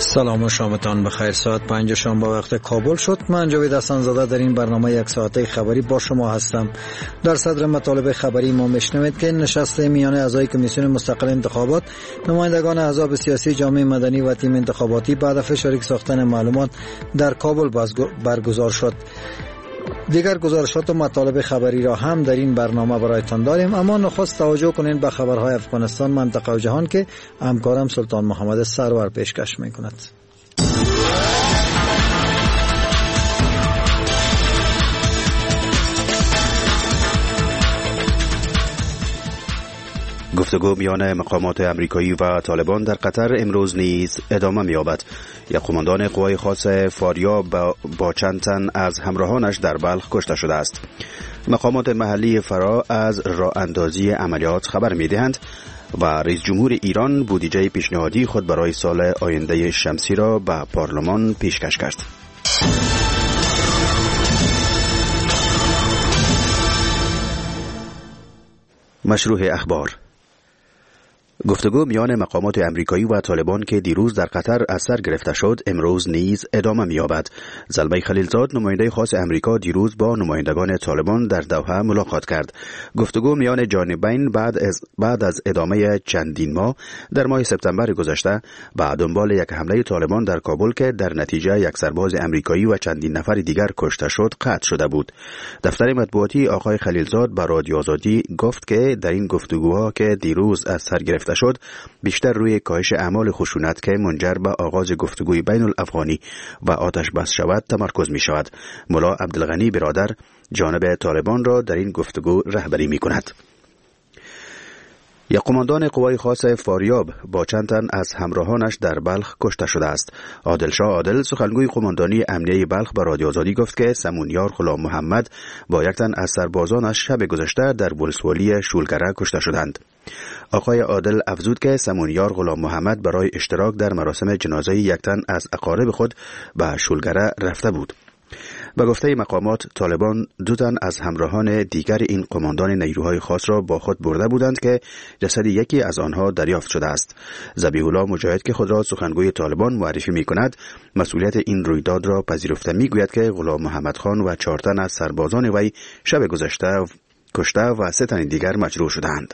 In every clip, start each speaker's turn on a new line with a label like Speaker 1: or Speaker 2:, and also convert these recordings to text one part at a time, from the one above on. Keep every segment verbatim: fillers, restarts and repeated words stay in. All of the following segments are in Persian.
Speaker 1: سلام و شامتان بخیر. ساعت پنج شام با وقت کابل شد. من جاوید حسن زاده در این برنامه یک ساعته خبری با شما هستم. در صدر مطالب خبری ما میشنوید که نشست میان اعضای کمیسیون مستقل انتخابات، نمایندگان احزاب سیاسی، جامعه مدنی و تیم انتخاباتی بعد از فشرده ساختن معلومات در کابل برگزار شد. دیگر گزارشات و مطالب خبری را هم در این برنامه برایتان داریم، اما نخست توجه کنین به خبرهای افغانستان، منطقه و جهان که همکارم سلطان محمد سرور پیشکش میکند.
Speaker 2: گفتگو میان مقامات امریکایی و طالبان در قطر امروز نیز ادامه می‌یابد. یک قماندان قوای خاص فاریاب با چند تن از همراهانش در بلخ کشته شده است. مقامات محلی فرا از راه اندازی عملیات خبر می‌دهند و رئیس جمهور ایران بودجه پیشنهادی خود برای سال آینده شمسی را به پارلمان پیشکش کرد. مشروع اخبار. گفتگو میان مقامات امریکایی و طالبان که دیروز در قطر از سر گرفته شد امروز نیز ادامه می‌یابد. زلمه خلیلزاد نماینده خاص امریکا دیروز با نمایندگان طالبان در دوحه ملاقات کرد. گفتگو میان جانبین بعد از بعد از ادامه چندین ماه در ماه سپتامبر گذشته و دنبال یک حمله طالبان در کابل که در نتیجه یک سرباز امریکایی و چندین نفر دیگر کشته شد قطع شده بود. دفتر مطبوعاتی آقای خلیلزاد به رادیو آزادی گفت که در این گفتگوها که دیروز از سر گرفته شد بیشتر روی کاهش اعمال خشونت که منجر به آغاز گفتگوی بین الافغانی و آتش بس شود تمرکز می شود. ملا عبدالغنی برادر جانب طالبان را در این گفتگو رهبری می کند. یک قماندان قوای خاص فاریاب با چند تن از همراهانش در بلخ کشته شده است. عادل شاه عادل سخنگوی قماندانی امنیه بلخ به رادیو آزادی گفت که سمونیار غلام محمد با یک تن از سربازانش شب گذشته در ولسوالی شولگره کشته شدند. آقای عادل افزود که سمونیار غلام محمد برای اشتراک در مراسم جنازه یک تن از اقارب خود به شولگره رفته بود. به گفته مقامات طالبان دو تن از همراهان دیگر این قماندان نیروهای خاص را با خود برده بودند که جسد یکی از آنها دریافت شده است. ذبیح الله مجاهد که خود را سخنگوی طالبان معرفی می کند مسئولیت این رویداد را پذیرفته می گوید که غلام محمد خان و چهار تن از سربازان وی شب گذشته کشته و سه تن دیگر مجروح شدند.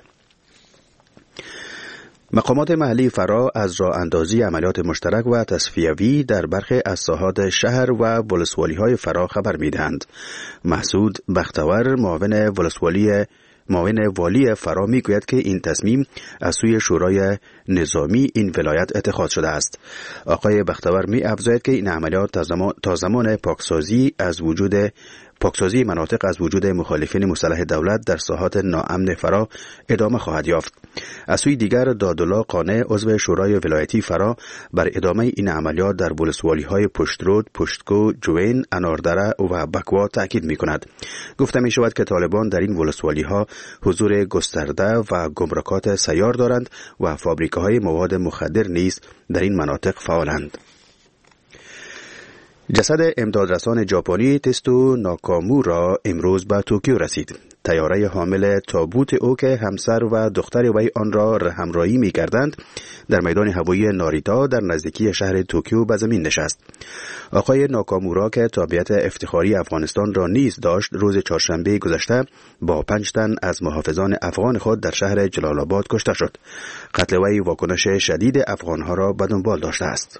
Speaker 2: مقامات محلی فرا از راه اندازی عملیات مشترک و تصفیوی در برخی از ساحات شهر و ولسوالی های فرا خبر می‌دهند. محسود بختور معاون ولسوالی معاون والی فرا میگوید که این تصمیم از سوی شورای نظامی این ولایت اتخاذ شده است. آقای بختور می افزاید که این عملیات تا زمان, تا زمان پاکسازی از وجود پاکسازی مناطق از وجود مخالفین مسلح دولت در ساحات ناامن فرا ادامه خواهد یافت. از سوی دیگر دادالله قانع عضو شورای ولایتی فرا بر ادامه این عملیات در ولسوالی‌های پشترود، پشتکو، جوین، اناردره و بکوا تاکید می‌کند. گفته می‌شود که طالبان در این ولسوالی‌ها حضور گسترده و گمرکات سیار دارند و فابریکه‌های مواد مخدر نیز در این مناطق فعالند. جسد امدادرسان ژاپنی تستو ناکامورا امروز به توکیو رسید. طیاره حامل تابوت او که همسر و دختر وی آن را همراهی می‌کردند در میدان هوایی ناریتا در نزدیکی شهر توکیو به زمین نشست. آقای ناکامورا که تابعیت افتخاری افغانستان را نیز داشت روز چهارشنبه گذشته با پنج تن از محافظان افغان خود در شهر جلال آباد کشته شد. قتل وی واکنش شدید افغانها را به دنبال داشته است.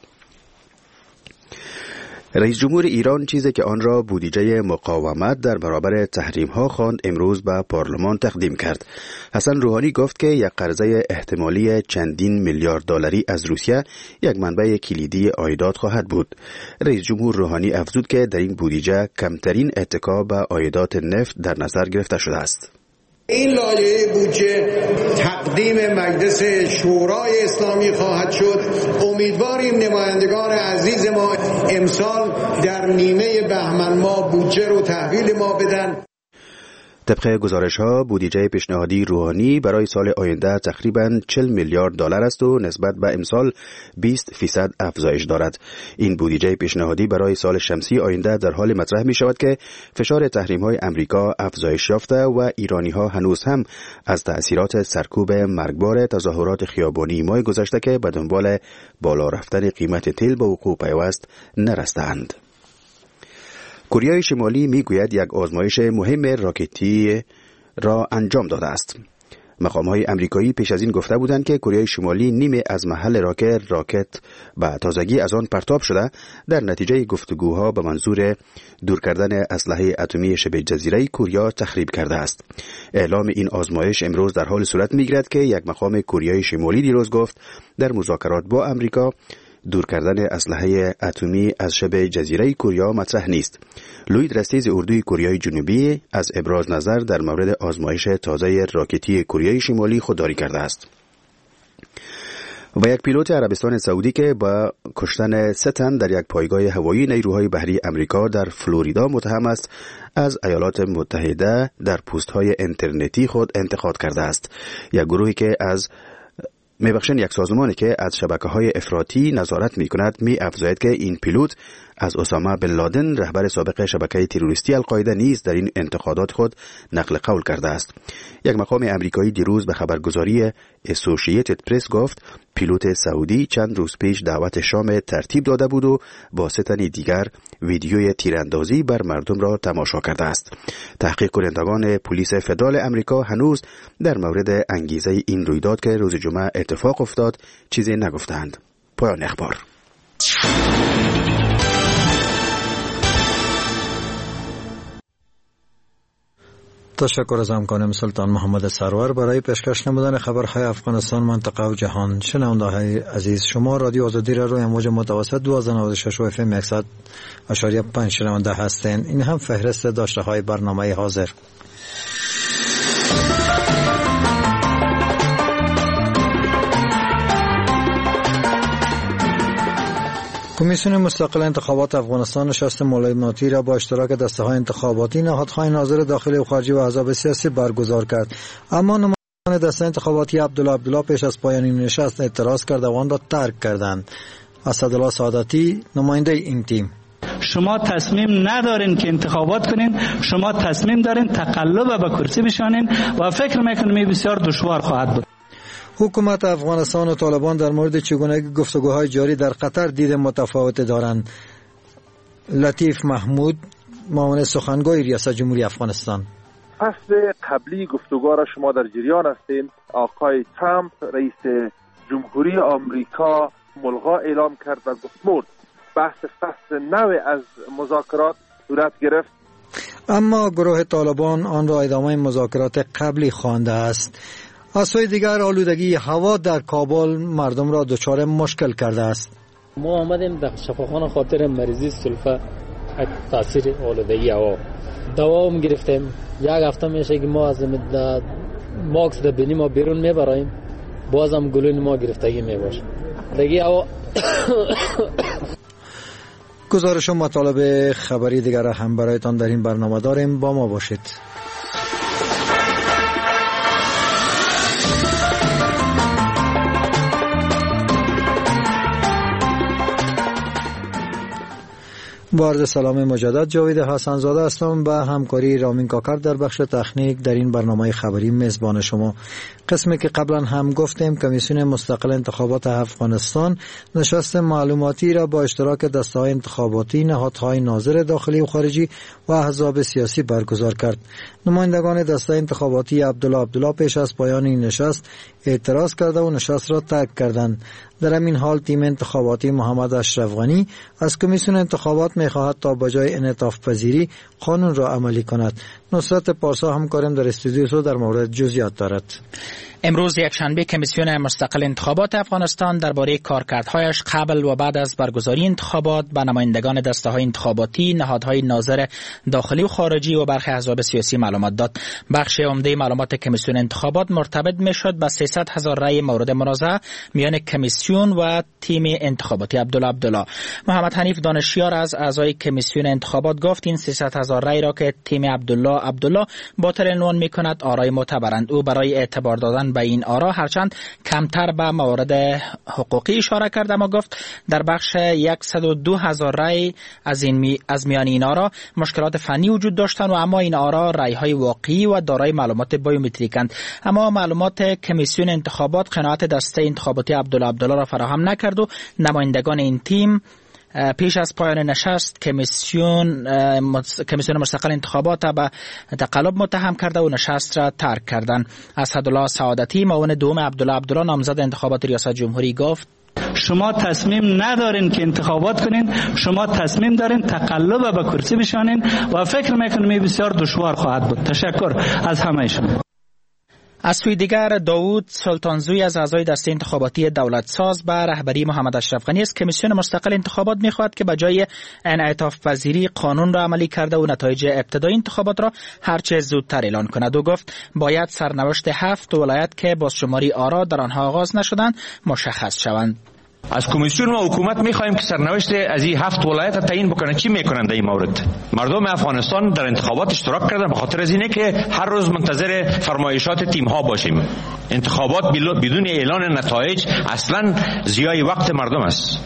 Speaker 2: رئیس جمهور ایران چیزی که آن را بودجه مقاومت در برابر تحریم ها خواند امروز به پارلمان تقدیم کرد. حسن روحانی گفت که یک قرضه احتمالی چندین میلیارد دلاری از روسیه یک منبع کلیدی عایدات خواهد بود. رئیس جمهور روحانی افزود که در این بودجه کمترین اتکا به عایدات نفت در نظر گرفته شده است.
Speaker 3: این لایحه بودجه تقدیم مجلس شورای اسلامی خواهد شد. امیدواریم نمایندگان عزیز ما امسال در نیمه بهمن ماه بودجه رو تحویل ما بدن.
Speaker 2: طبق گزارش‌ها بودجه پیشنهادی روحانی برای سال آینده تقریباً چهل میلیارد دلار است و نسبت به امسال بیست فیصد افزایش دارد. این بودجه پیشنهادی برای سال شمسی آینده در حال مطرح می شود که فشار تحریم‌های امریکا افزایش یافته و ایرانی‌ها هنوز هم از تأثیرات سرکوب مرگبار تظاهرات خیابانی ماه گذشته که به دنبال بالا رفتن قیمت تیل به وقوع پیوست نرسیدند. کره شمالی میگوید یک آزمایش مهم راکتی را انجام داده است. مقام‌های آمریکایی پیش از این گفته بودند که کره شمالی نیمه از محل راکت راکت به تازگی از آن پرتاب شده در نتیجه گفتگوها به منظور دور کردن اسلحه اتمی شبه جزیره کره تخریب کرده است. اعلام این آزمایش امروز در حال صورت میگیرد که یک مقام کره شمالی دیروز گفت در مذاکرات با آمریکا دور کردن اسلحه اتمی از شبه جزیره کره مطرح نیست. لوید رستیز اردوی کره جنوبی از ابراز نظر در مورد آزمایش تازه راکتی کره شمالی خودداری کرده است. و یک پیلوت عربستان سعودی که با کشتن سه تن در یک پایگاه هوایی نیروهای بحری امریکا در فلوریدا متهم است، از ایالات متحده در پست‌های اینترنتی خود انتقاد کرده است. یک گروهی که از میبخشن یک سازمانی که از شبکه‌های افراطی نظارت می‌کند می‌افزاید که این پیلوت از اسامه بن لادن رهبر سابق شبکه تروریستی القاعده نیز در این انتقادات خود نقل قول کرده است. یک مقام امریکایی دیروز به خبرگزاری اسوسییتد پرس گفت پیلوت سعودی چند روز پیش دعوت شام ترتیب داده بود و با سه تن دیگر ویدیوی تیراندازی بر مردم را تماشا کرده است. تحقیق کنندگان پلیس فدرال امریکا هنوز در مورد انگیزه این رویداد که روز جمعه اتفاق افتاد چیزی نگفتند. پایان اخبار.
Speaker 1: تشکر از همکارم سلطان محمد سرور برای پیشکش نمودن خبرهای افغانستان، منطقه و جهان. شنونده‌های عزیز، شما رادیو آزادی را روی امواج متوسط دویست و نود و شش و اف ام صد و پنج شنونده هستند. این هم فهرست داشته‌های برنامه حاضر. کمیسیون مستقل انتخابات افغانستان نشست ملاحظاتی را با اشتراک دسته‌های انتخاباتی، نهادهای ناظر داخلی و خارجی و احزاب سیاسی برگزار کرد. اما نماینده دسته انتخاباتی عبدالله عبدالله پیش از پایان این نشست اعتراض کرد و آن را ترک کردند. اسدالله سعادتی نماینده این تیم:
Speaker 4: شما تصمیم ندارین که انتخابات کنین، شما تصمیم دارین تقلب به کرسی بشانین و فکر میکنیم بسیار دشوار خواهد بود.
Speaker 1: حکومت افغانستان و طالبان در مورد چگونگی گفتگوهای جاری در قطر دید متفاوت دارند. لطیف محمود، معاون سخنگوی ریاست جمهوری افغانستان:
Speaker 5: فصل قبلی گفتگوها را شما در جریان هستین. آقای ترامپ رئیس جمهوری آمریکا ملغا اعلام کرد و گفت مرد. بحث فصل نو از مذاکرات صورت گرفت،
Speaker 1: اما گروه طالبان آن را ادامه مذاکرات قبلی خوانده است. از سوی دیگر آلودگی هوا در کابل مردم را دچار مشکل کرده است.
Speaker 6: ما آمدیم در شفاخانه خاطر مریضی سلفه تاثیر آلودگی هوا دوا هم گرفتیم. یک هفته میشه که ما از ماکس در بینی ما بیرون میبراییم، بازم گلوی ما گرفتگی میباشه. دیگه هوا
Speaker 1: گزارش و مطالب خبری دیگر هم برایتان در این برنامه داریم، با ما باشید. با عرض سلام مجدد، جاوید حسن زاده هستم. با همکاری رامین کاکر در بخش تکنیک در این برنامه خبری میزبان شما. قسمی که قبلا هم گفتیم، کمیسیون مستقل انتخابات افغانستان نشست معلوماتی را با اشتراک دسته‌های انتخاباتی، نهادهای ناظر داخلی و خارجی و احزاب سیاسی برگزار کرد. نمایندگان دسته انتخاباتی عبدالله عبدالله پیش از پایان این نشست اعتراض کرده و نشست را ترک کردند. در همین حال تیم انتخاباتی محمد اشرف غنی از کمیسیون انتخابات می‌خواهد تا بجای انعطاف پذیری قانون را عملی کند. نصرت پارسا همکارم در استودیو سو در مورد جزئیات دارد.
Speaker 7: امروز یکشنبه کمیسیون مستقل انتخابات افغانستان درباره کارکردهایش قبل و بعد از برگزاری انتخابات به نمایندگان دسته‌های انتخاباتی، نهادهای ناظر داخلی و خارجی و برخی احزاب سیاسی معلومات داد. بخش عمده معلومات کمیسیون انتخابات مرتبط میشد به سیصد هزار رای مورد منازعه میان کمیسیون و تیم انتخاباتی عبدالله عبدالله. محمد حنیف دانشیار از اعضای کمیسیون انتخابات گفت این سیصد هزار رای را که تیم عبدالله عبدالله باطل عنوان میکند آرای معتبرند. او برای اعتبار دادن به این آرا هرچند کمتر به موارد حقوقی اشاره کرد، اما گفت در بخش صد و دو هزار رای از این می از میان این آرا مشکلات فنی وجود داشتند و اما این آرا رای های واقعی و دارای معلومات بیومتریکند. اما معلومات کمیسیون انتخابات قناعت دسته انتخاباتی عبدالله عبدالله را فراهم نکرد و نمایندگان این تیم پیش از پایان نشست کمیسیون کمیسیون مستقل انتخابات به تقلب متهم کرده و نشست را ترک کردند. اسدالله سعادتی معاون دوم عبدالله عبدالله نامزد انتخابات ریاست جمهوری گفت
Speaker 4: شما تصمیم ندارین که انتخابات کنین، شما تصمیم دارین تقلب به کرسی بشانین و فکر میکنم بسیار دشوار خواهد بود. تشکر از همه شما.
Speaker 7: از سوی دیگر داوود سلطانزوی از اعضای دسته انتخاباتی دولت ساز به رهبری محمد اشرف غنی از کمیسیون مستقل انتخابات می‌خواهد که بجای انعطاف پذیری قانون را عملی کرده و نتایج ابتدایی انتخابات را هرچه زودتر اعلان کند و گفت باید سرنوشت هفت ولایت که بازشماری آرا در آنها آغاز نشدند مشخص شوند.
Speaker 8: از کمیسیون و حکومت می‌خواهیم که سرنوشت از این هفت ولایت تعیین بکنه. چی میکنند در این مورد؟ مردم افغانستان در انتخابات اشتراک کردن به خاطر از اینه که هر روز منتظر فرمایشات تیم‌ها باشیم. انتخابات بدون اعلان نتایج اصلاً ضیاع وقت مردم است.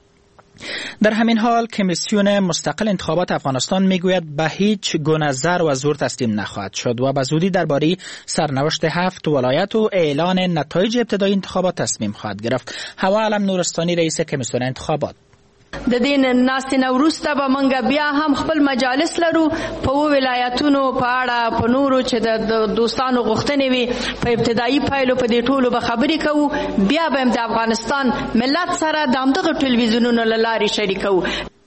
Speaker 7: در همین حال کمیسیون مستقل انتخابات افغانستان میگوید به هیچ گونه زر و زور تسلیم نخواهد شد و به زودی درباره سرنوشت هفت ولایت و اعلان نتایج ابتدایی انتخابات تصمیم خواهد گرفت. هوا علم نورستانی رئیس کمیسیون انتخابات
Speaker 9: د دین ناستنه وروسته به منګه بیا هم خپل مجالس لرو په ولایتونو په اړه په نورو چې د دوستانو غوښتنې وي په ابتدایي پایلو په دې ټولو به خبرې کوو. بیا به د افغانستان ملت سره د همدغه ټلویزیونونو له لارې شریکوو.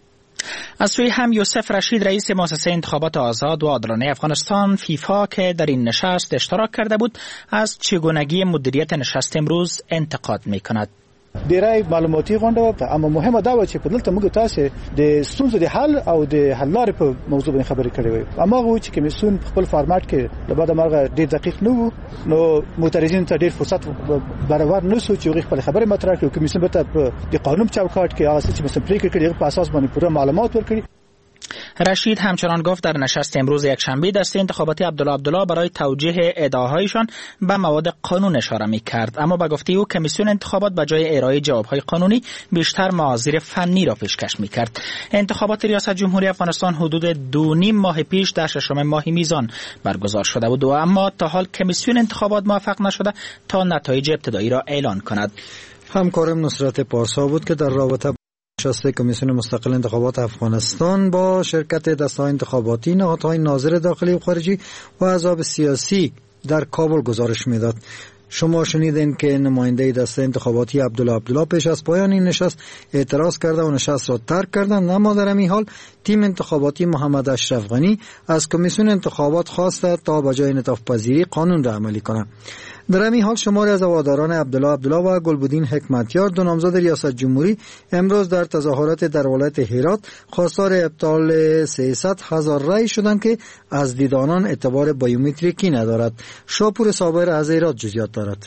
Speaker 7: از سوی هم یوسف رشید رئیس مؤسسه انتخابات آزاد و عادلانه افغانستان فیفا که در این نشست اشتراک کرده بود از چگونگی مدیریت نشست امروز انتقاد می‌کند.
Speaker 10: ډیری معلوماتي غونډه اما مهمه دا و چې په دلته موږ تاسو د ستونزو د حل او د حل لارې په موضوع باندې خبرې کړې وي. اما هغه چې کمیسیون خپل فارمټ کې د بعد مرغه ډیر دقیق نه وو نو معترضین ته ډیر فرصت برابر نه سو چې هغه خپل خبره مطرح کړي. کمیسیون به د قانون چوکاټ کې هغه چې مثلا پریکړه کړي په اساس باندې پوره معلومات ورکړي.
Speaker 7: رشید همچنان گفت در نشست امروز یکشنبه دسته انتخاباتی عبدالله عبدالله برای توجیه ادعاهایشان به مواد قانون اشاره می‌کرد، اما به گفته او کمیسیون انتخابات به جای ارائه جواب‌های قانونی بیشتر معاذیر فنی را پیشکش می‌کرد. انتخابات ریاست جمهوری افغانستان حدود دو نیم ماه پیش در ششم ماه میزان برگزار شده بود و اما تا حال کمیسیون انتخابات موفق نشده تا نتایج ابتدایی را اعلان کند.
Speaker 1: همکارم نصرت پارسا بود که در رابطه نشست کمیسیون مستقل انتخابات افغانستان با شرکت دسته‌های انتخاباتی، نهادهای ناظر داخلی و خارجی و احزاب سیاسی در کابل گزارش میداد. شما شنیدین که نماینده دسته انتخاباتی عبدالله عبدالله پیش از پایان این نشست اعتراض کرده و نشست را ترک کردند، اما در این حال تیم انتخاباتی محمد اشرف غنی از کمیسیون انتخابات خواسته تا به جای انعطاف پذیری قانون را عملی کنند. در همین حال شماری از هواداران عبدالله عبدالله و گلبدین حکمتیار دو نامزد ریاست جمهوری امروز در تظاهرات در ولایت هرات خواستار ابطال سیصد هزار رای شدند که از دیدانان اعتبار بیومتریکی ندارد. شاپور صابر از هرات جزئیات دارد.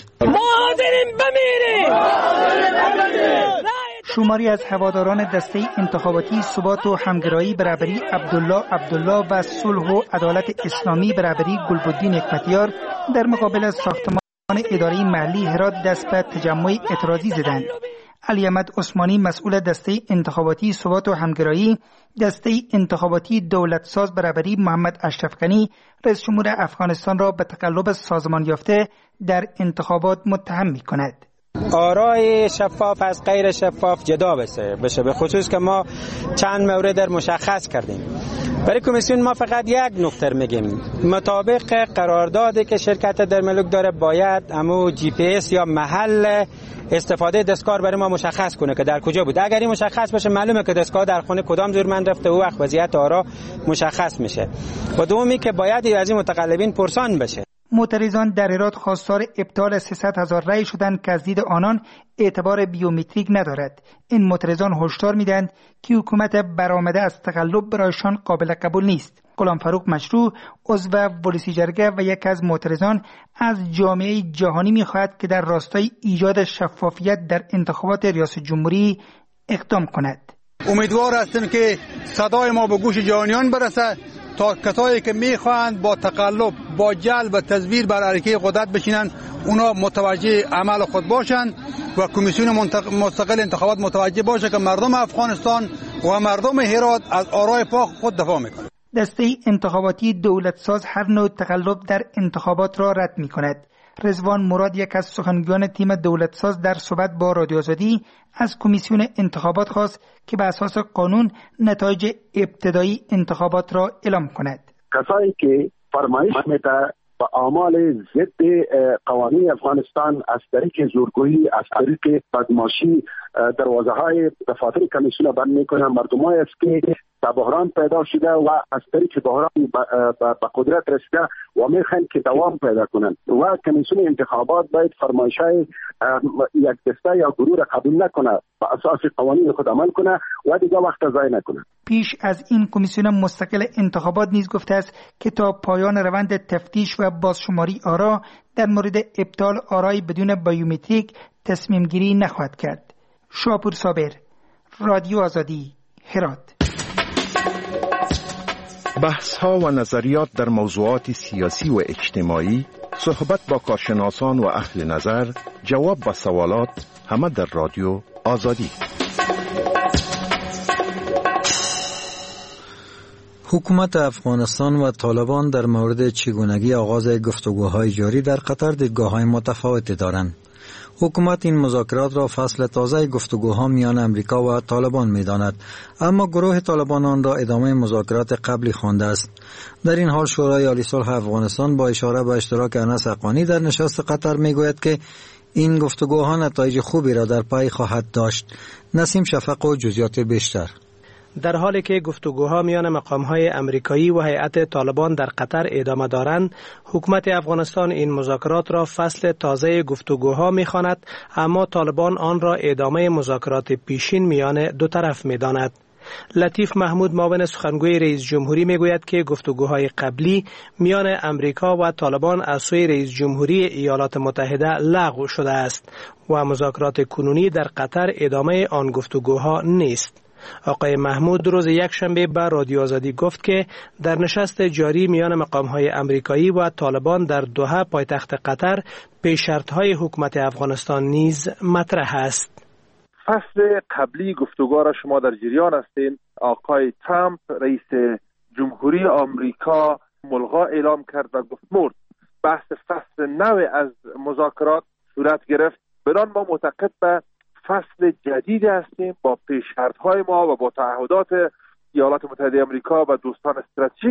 Speaker 11: شماری از هواداران دسته انتخاباتی ثبات و همگرایی برابری عبدالله عبدالله و صلح و عدالت اسلامی برابری گلبدین حکمتیار در مقابل از ساختمان اداره محلی هرات دست به تجمع اعتراضی زدند. علی احمد عثمانی مسئول دسته انتخاباتی ثبات و همگرایی دسته انتخاباتی دولت ساز برابری محمد اشرف غنی رئیس جمهور افغانستان را به تقلب سازمان یافته در انتخابات متهم می کند.
Speaker 12: آرای شفاف از غیر شفاف جدا بشه، به خصوص که ما چند مورد در مشخص کردیم. برای کمیسیون ما فقط یک نکته میگیم، مطابق قراردادی که شرکت در ملک داره باید امو جی پی اس یا محل استفاده دستگاه برای ما مشخص کنه که در کجا بود. اگر این مشخص باشه معلومه که دستگاه در خونه کدام زورمند رفته و وقت وضعیت آرا مشخص میشه. و دومی که باید از این متقلبین پرسان بشه.
Speaker 11: معترضان در هرات خواستار ابطال سیصد هزار رأی شدند که از دید آنان اعتبار بیومتریک ندارد. این معترضان هشدار میدهند که حکومت برآمده از تقلب برایشان قابل قبول نیست. غلام فروخ مشروع، عضو ولسی جرگه و یکی از معترضان، از جامعه جهانی می‌خواهد که در راستای ایجاد شفافیت در انتخابات ریاست جمهوری اقدام کند.
Speaker 13: امیدوار هستیم که صدای ما به گوش جهانیان برسه تا کسایی که میخواهند با تقلب، با جلب و تزویر بر علیه قدرت بشینند، اونا متوجه عمل خود باشند و کمیسیون مستقل انتخابات متوجه باشه که مردم افغانستان و مردم هرات از آرای پاک خود دفاع میکنند.
Speaker 11: دسته انتخاباتی دولت ساز هر نوع تقلب در انتخابات را رد میکند. رضوان مراد، یک از سخنگویان تیم دولت ساز، در صحبت با رادیو آزادی از کمیسیون انتخابات خواست که به اساس قانون نتایج ابتدایی انتخابات را اعلام کند.
Speaker 14: کسایی که فرمایش میده و اعمال ضد قوانین افغانستان از طریق زورگویی، از طریق بدماشی دروازه های دفاتر کمیسیون بند میکنن، مردمایی است که تا بحران پیدا شده و از طریق بحران به قدرت رسیده و میخواین که دوام پیدا کنند و کمیسیون انتخابات باید فرمایش‌های یک دسته یا گروه را قبول نکنه، به اساس قوانین خود عمل کنه و دیگه وقت ضایع نکنه.
Speaker 11: پیش از این کمیسیون مستقل انتخابات نیز گفته است که تا پایان روند تفتیش و بازشماری آرا در مورد ابطال آرای بدون بیومتریک تصمیم گیری نخواهد کرد. شاپور صابر، رادیو آزادی، هرات.
Speaker 15: بحث ها و نظریات در موضوعات سیاسی و اجتماعی، صحبت با کارشناسان و اهل نظر، جواب با سوالات، همه در رادیو آزادی.
Speaker 1: حکومت افغانستان و طالبان در مورد چگونگی آغاز گفتگوهای جاری در قطر دیدگاه‌های متفاوتی دارند. حکومت این مذاکرات را فصل تازه گفتگوها میان امریکا و طالبان می‌داند، اما گروه طالبان آن را ادامه مذاکرات قبلی خوانده است. در این حال شورای عالی صلح افغانستان با اشاره به اشتراک انس حقانی در نشست قطر میگوید که این گفتگوها نتایج خوبی را در پی خواهد داشت. نسیم شفق و جزئیات بیشتر.
Speaker 16: در حالی که گفتگوها میان مقام‌های امریکایی و هیئت طالبان در قطر ادامه دارند، حکومت افغانستان این مذاکرات را فصل تازه گفتگوها می‌خواند، اما طالبان آن را ادامه مذاکرات پیشین میان دو طرف می‌داند. لطیف محمود، معاون سخنگوی رئیس جمهوری، میگوید که گفتگوهای قبلی میان امریکا و طالبان از سوی رئیس جمهوری ایالات متحده لغو شده است و مذاکرات کنونی در قطر ادامه آن گفتگوها نیست. آقای محمود روز یکشنبه به رادیو آزادی گفت که در نشست جاری میان مقام‌های امریکایی و طالبان در دوحه پایتخت قطر پیش‌شرط‌های حکومت افغانستان نیز مطرح است.
Speaker 5: فصل قبلی گفتگو را شما در جریان هستین. آقای ترامپ رئیس جمهوری آمریکا ملغا اعلام کرد و گفت مرد. بحث فصل نو از مذاکرات صورت گرفت. بدان ما معتقد به فصل جدید هستیم با پیش‌شرط‌های ما و با تعهدات ایالات متحده آمریکا و دوستان استراتژیک.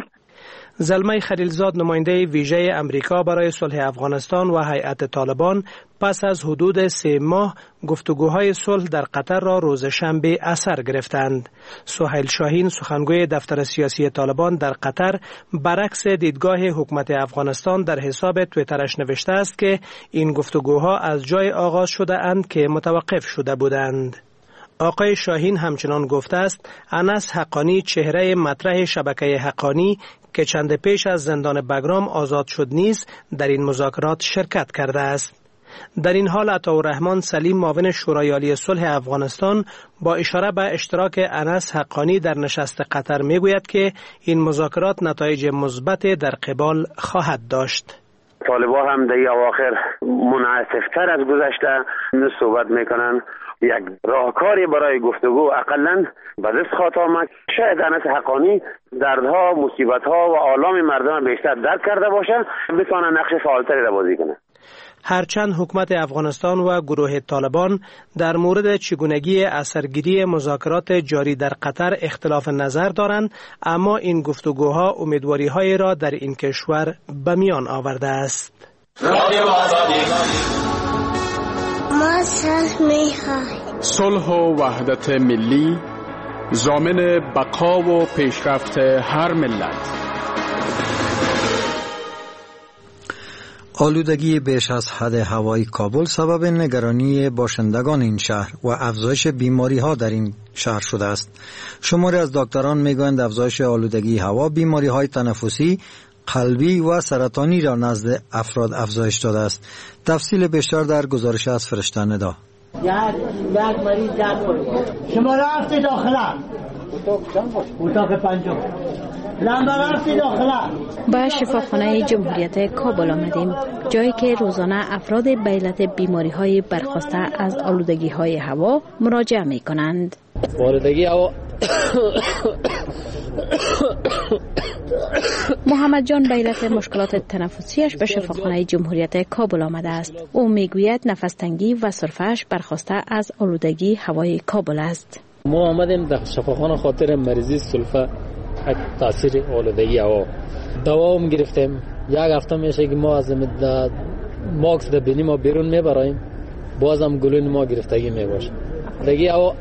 Speaker 16: زلمه خلیلزاد، نماینده ویژه امریکا برای صلح افغانستان و هیئت طالبان، پس از حدود سه ماه گفتگوهای صلح در قطر را روز شنبه اثر گرفتند. سهیل شاهین، سخنگوی دفتر سیاسی طالبان در قطر، برعکس دیدگاه حکومت افغانستان در حساب توییترش نوشته است که این گفتگوها از جای آغاز شده اند که متوقف شده بودند. آقای شاهین همچنان گفته است انس حقانی، چهره مطرح شبکه حقانی که چند پیش از زندان بگرام آزاد شد، نیز در این مذاکرات شرکت کرده است. در این حال عطاالرحمن سلیم، معاون شورای عالی صلح افغانستان، با اشاره به اشتراک انس حقانی در نشست قطر میگوید که این مذاکرات نتایج مثبت در قبال خواهد داشت.
Speaker 17: طالبان هم در اواخر منعطف‌تر از گذشته صحبت میکنن. یک راهکاری برای گفتگو اقلاً به دست خواهد آمد. شاید انس حقانی دردها، مصیبت‌ها و آلام مردم بیشتر درک کرده باشه، بتونه نقش فعالتری را بازی کنه.
Speaker 16: هرچند حکومت افغانستان و گروه طالبان در مورد چگونگی اثرگیری مذاکرات جاری در قطر اختلاف نظر دارند، اما این گفتگوها امیدواری‌های را در این کشور به میان آورده است.
Speaker 18: ما صلح می‌خواهیم.
Speaker 19: صلح و وحدت ملی ضامن بقا و پیشرفت هر ملت.
Speaker 1: آلودگی بیش از حد هوای کابل سبب نگرانی باشندگان این شهر و افزایش بیماری ها در این شهر شده است. شماری از دکتران میگویند افزایش آلودگی هوا بیماری های تنفسی، قلبی و سرطانی را نزد افراد افزایش داده است. تفصیل بیشتر در گزارش از فرشته ندا.
Speaker 20: یک یک مریض جان شما رفتی داخله اتاق پنجم لامبا رفتی داخله.
Speaker 21: با شفاخانه جمهوریت کابل آمدیم، جایی که روزانه افراد به علت بیماری های برخاسته از آلودگی های هوا مراجعه می کنند.
Speaker 6: آلودگی هوا
Speaker 21: محمد جان به علت مشکلات تنفسیش به شفاخانه جمهوریت کابل آمده است. او میگوید نفس تنگی و سرفه‌اش برخاسته از آلودگی هوای کابل است.
Speaker 6: ما آمدیم در شفاخانه خاطر مریضی سلفه تاثیر آلودگی هوا. دوا هم گرفتیم. یک هفته میشه که ما از ماکس در بینی ما بیرون میبراییم، بازم گلون ما گرفتگی میباشه. آلودگی هوا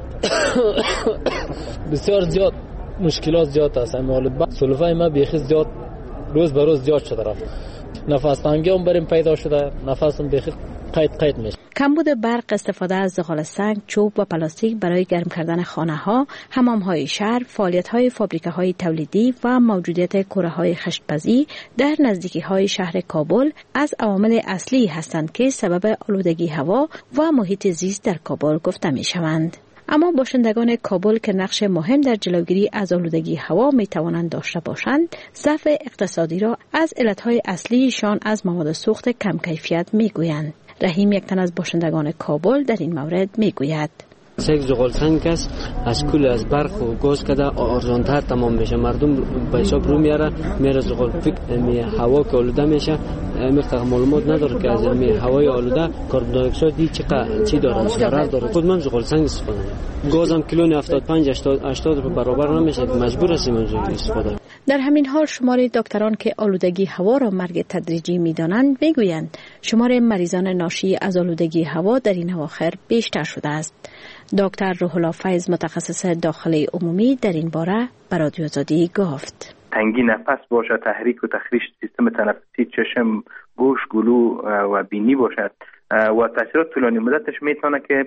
Speaker 6: بسیار زیاد مشکلات زیاد است. اما سلفه ما بیخی زیاد روز به روز زیاد شده رفت. نفس تنگی هم بریم پیدا شده، نفسم بیخی قید قید میشه.
Speaker 21: کمبود برق، استفاده از زغال سنگ، چوب و پلاستیک برای گرم کردن خانه ها، حمام های شهر، فعالیت های فابریکه های تولیدی و موجودیت کوره های خشتپزی در نزدیکی های شهر کابل از عوامل اصلی هستند که سبب آلودگی هوا و محیط زیست در کابل گفته می شوند. اما باشندگان کابل که نقش مهم در جلوگیری از آلودگی هوا می توانند داشته باشند، ضعف اقتصادی را از علتهای اصلیشان از مواد سوخت کم کیفیت می گویند. رحیم یک تن از باشندگان کابل در این مورد می گوید.
Speaker 22: یک زغال سنگ است، از کل از برق و گاز کده ارزانتر تمام میشه. مردم به حساب رو میاره میره زغال فکر می هوا که آلوده میشه میخواد معلومات نداره که از می هوای آلوده کاربن دی اکساید چقدر چی داره، ضرر داره. خود من زغال سنگ استفاده میکنم. گازم کیلو هفتاد و پنج هشتاد برابر نمیشه، مجبور هستیم استفاده.
Speaker 21: در همین حال شمار دکتران که آلودگی هوا را مرگ تدریجی می‌دانند میگویند شمار مریضان ناشی از آلودگی هوا در این اواخر بیشتر شده است. دکتر روح الله فیض متخصص داخلی عمومی در این باره به رادیو آزادی گفت:
Speaker 23: تنگی نفس باشه، تحریک و تخریش سیستم تنفسی، چشم، گوش، گلو و بینی باشد و تاثیرات طولانی مدتش میتونه که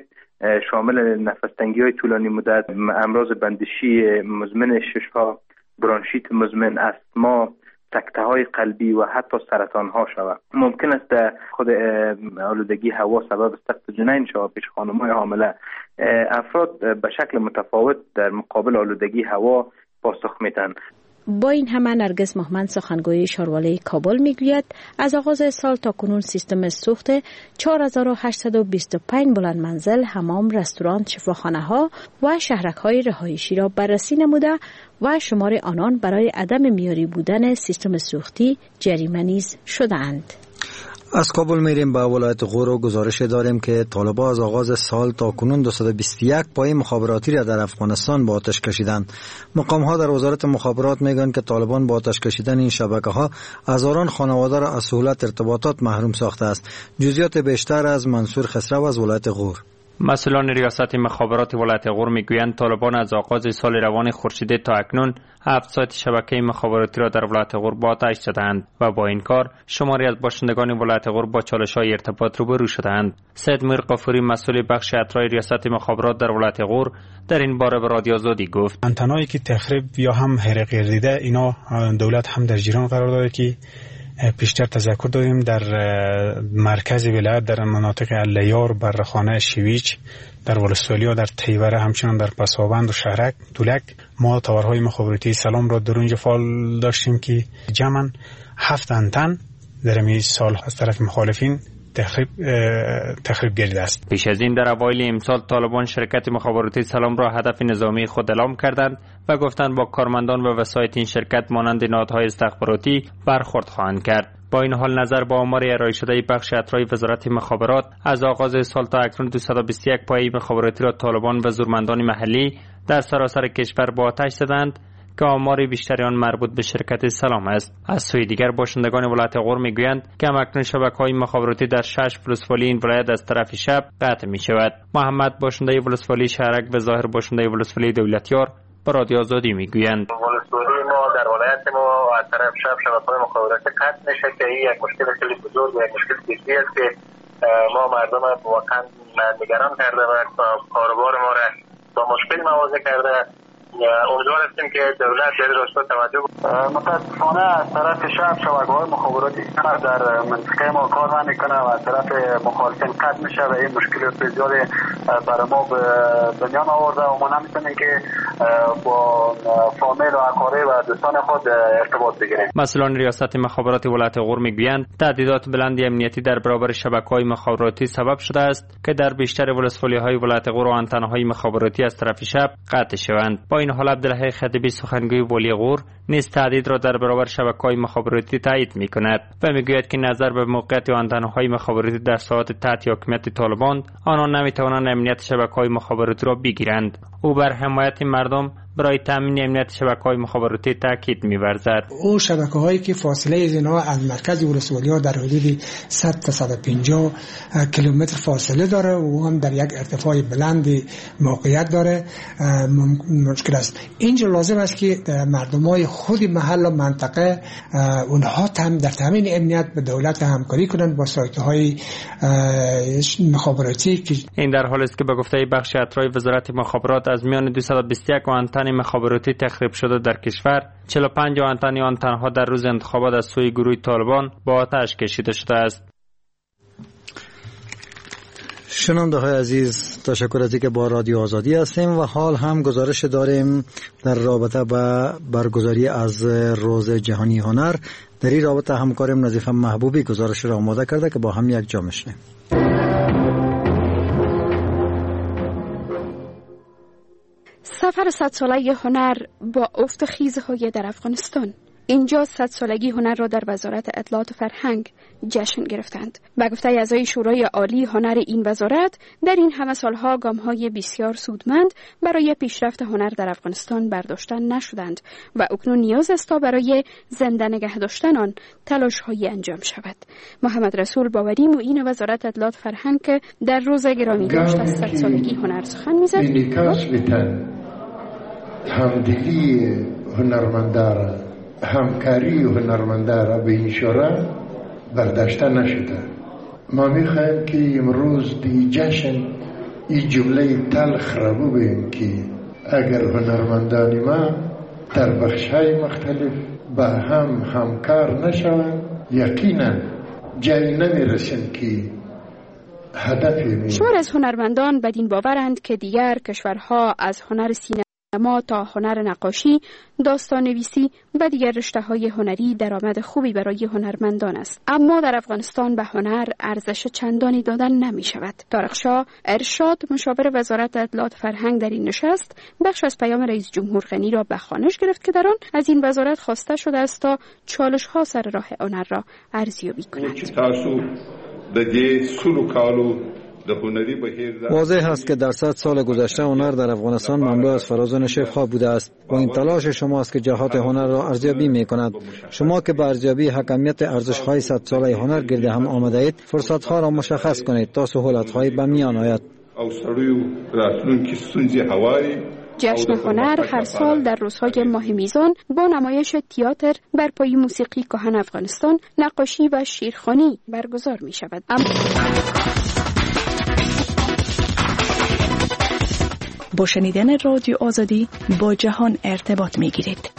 Speaker 23: شامل نفس تنگی های طولانی مدت، امراض بندشی مزمن ششها، برانشیت مزمن، استما، سکته های قلبی و حتی سرطان ها شود. ممکن است خود آلودگی هوا سبب سقط جنین شود پیش خانم‌های حامله. افراد به شکل متفاوت در مقابل آلودگی هوا پاسخ میدن.
Speaker 21: با این همه نرگس محمد سخنگوی شاروالی کابل میگوید از آغاز سال تا کنون سیستم سوخت چهار هزار و هشتصد و بیست و پنج بلند منزل، حمام، رستوران، شفاخانه ها و شهرک های رهایشی را بررسی نموده و شمار آنان برای عدم معیاری بودن سیستم سوختی جریمه نیز شدند.
Speaker 1: از کابل میریم به ولایت غور و گزارش داریم که طالبان از آغاز سال تا کنون دویست و بیست و یک پای مخابراتی را در افغانستان با آتش کشیدند. مقام ها در وزارت مخابرات میگن که طالبان با آتش کشیدن این شبکه ها هزاران خانواده را از سهولت ارتباطات محروم ساخته است. جزئیات بیشتر از منصور خسرو از ولایت غور.
Speaker 24: مسئولان ریاست مخابرات ولایت غور میگویند طالبان از آغاز سال روان خورشیدی تا اکنون هفت سایت شبکه مخابراتی را در ولایت غور با آتش زدند و با این کار شماری از باشندگان ولایت غور با چالش‌های ارتباط روبرو شدند. سید میر قفوری مسئول بخش اطراحی ریاست مخابرات در ولایت غور در این باره به رادیو آزادی گفت:
Speaker 25: انتنایی که تخریب یا هم حرق گردیده اینا دولت هم در جریان قرار داده که پیشتر تذکر دادیم در مرکز ولایت در مناطق الیار، برخانه شویچ، در ولسوالی و در تیوره، همچنان در پسابند و شهرک دولک ما تاورهای مخابراتی سلام را در اونجا فعال داشتیم که جمعاً هفت انتن در این سال از طرف مخالفین تخریب تخریب گردیده است.
Speaker 24: پیش از این در اوایل امسال طالبان شرکت مخابراتی سلام را هدف نظامی خود اعلام کردند و گفتند با کارمندان و وسایط این شرکت مانند نهادهای استخباراتی برخورد خواهند کرد. با این حال نظر به آمار ارائه شده بخش اطراحی وزارت مخابرات از آغاز سال تا اکنون دویست و بیست و یک پایه مخابراتی را طالبان و زورمندان محلی در سراسر کشور با آتش زدند که آمار بیشتری آن مربوط به شرکت سلام است. از سوی دیگر باشندگان ولایت غور میگویند که همکنون شبکه‌های مخابراتی در شش ولسوالی این ولایت از طرف شب قطع می شود. محمد باشنده ولسوالی شهرک و ظاهر باشنده ولسوالی دولتیار به رادیو آزادی میگویند:
Speaker 26: ولسوالی ما در ولایت ما از طرف
Speaker 23: شب شبکه‌های مخابراتی قطع میشه که این یک مشکل خیلی بزرگ و یک مشکل جدی است که ما مردم واقعا نگران کرده و کاروبار ما را با مشکل مواجه کرده. امیدوار هستیم که دولت در راستا توجه کنه. متاسفانه از طرف شب شبکه‌های مخابراتی در منطقه ما کار نمیکنه و از طرف مخالفین قطع میشه و این مشکلات بسیار برای ما به دنیا آورده و ما نمیتونیم که با فامیل و اقارب و دوستان خود ارتباط بگیریم.
Speaker 24: مسئولان ریاست مخابرات ولایت غور میگویند تهدیدات بلند امنیتی در برابر شبکه‌های مخابراتی سبب شده است که در بیشتر ولسوالی‌های ولایت غور آنتن‌های مخابراتی از طرف شب قطع شوند. با این حال عبدالحی خطیبی سخنگوی والی غور نیز تهدید را در برابر شبکه‌های مخابراتی تایید می‌کند و میگوید که نظر به موقعیت آنتن‌های مخابراتی در ساحات تحت حاکمیت طالبان آنان نمی‌توانند امنیت شبکه‌های مخابراتی را بگیرند. او بر حمایت مردم برای تامین امنیت شبکه‌های مخابراتی تاکید می‌ورزد.
Speaker 2: او شبکه‌هایی که فاصله از اینها از مرکز ولسوالی‌ها در حدود صد تا صد و پنجاه کیلومتر فاصله داره و هم در یک ارتفاع بلند موقعیت داره. مشکل است. اینجا لازم است که مردمای خود محل و منطقه اونها هم در تامین امنیت به دولت همکاری کنند با سایت‌های مخابراتی.
Speaker 24: این در حالی است که به گفته بخش اطراحی وزارت مخابرات از میان دویست و بیست و یک آنتن مخابراتی تخریب شده در کشور، چهل و پنج آنتن آنتن‌ها در روز انتخابات از سوی گروه طالبان با آتش کشیده شده است.
Speaker 1: شنونده های عزیز، تشکر از اینکه با رادیو آزادی هستیم و حال هم گزارش داریم در رابطه با برگزاری از روز جهانی هنر. در این رابطه همکارم نظیفه محبوبی گزارش را آماده کرده که با هم یک جا میشنیم.
Speaker 3: سفر صد ساله هنر با افت خیزهای در افغانستان. اینجا صد سالگی هنر را در وزارت اطلاعات و فرهنگ جشن گرفتند. به گفته اعضای شورای عالی هنر این وزارت، در این همه سالها گام‌های بسیار سودمند برای پیشرفت هنر در افغانستان برداشته نشدند و اکنون نیاز است تا برای زنده نگه داشتن آن تلاش‌هایی انجام شود. محمد رسول باوری معین وزارت اطلاعات و فرهنگ که در روز گرامی‌داشت از صد سالگی هنر سخن می‌زد،
Speaker 4: همدلی هنرمندان، همکاری هنرمندان به این شورا برداشته نشده. ما میخوایم که امروز دی جشن این جمله تلخ را بگوییم که اگر هنرمندان ما در بخش‌های مختلف با هم همکار نشوند، یقینا جایی نمیرسیم که هدفی می.
Speaker 3: شمار از هنرمندان بدین باورند که دیگر کشورها از هنر سینما ما تا هنر نقاشی، داستان نویسی و دیگر رشته‌های هنری درآمد خوبی برای هنرمندان است. اما در افغانستان به هنر ارزش چندانی دادن نمی شود. طارق شاه ارشاد، مشاور وزارت اطلاعات فرهنگ، در این نشست بخش از پیام رئیس جمهور غنی را به خوانش گرفت که در آن از این وزارت خواسته شده است تا چالش‌ها سر راه هنر را ارزیابی کند.
Speaker 1: واضح است که در صد سال گذشته هنر در افغانستان مملو از فراز و نشیب‌ها بوده است. با این تلاش شماست که جهات هنر را ارزیابی می‌کند. شما که به ارزیابی حکمیت ارزش‌های صد ساله هنر گرد هم آمده اید، فرصت‌ها را مشخص کنید تا سهولت‌های به میان آید.
Speaker 3: جشن هنر هر سال در روزهای ماه میزان با نمایش تئاتر، برپایی موسیقی کهن افغانستان، نقاشی و شیرخوانی برگزار می‌شود. اما
Speaker 8: با شنیدن رادیو آزادی با جهان ارتباط می گیرید.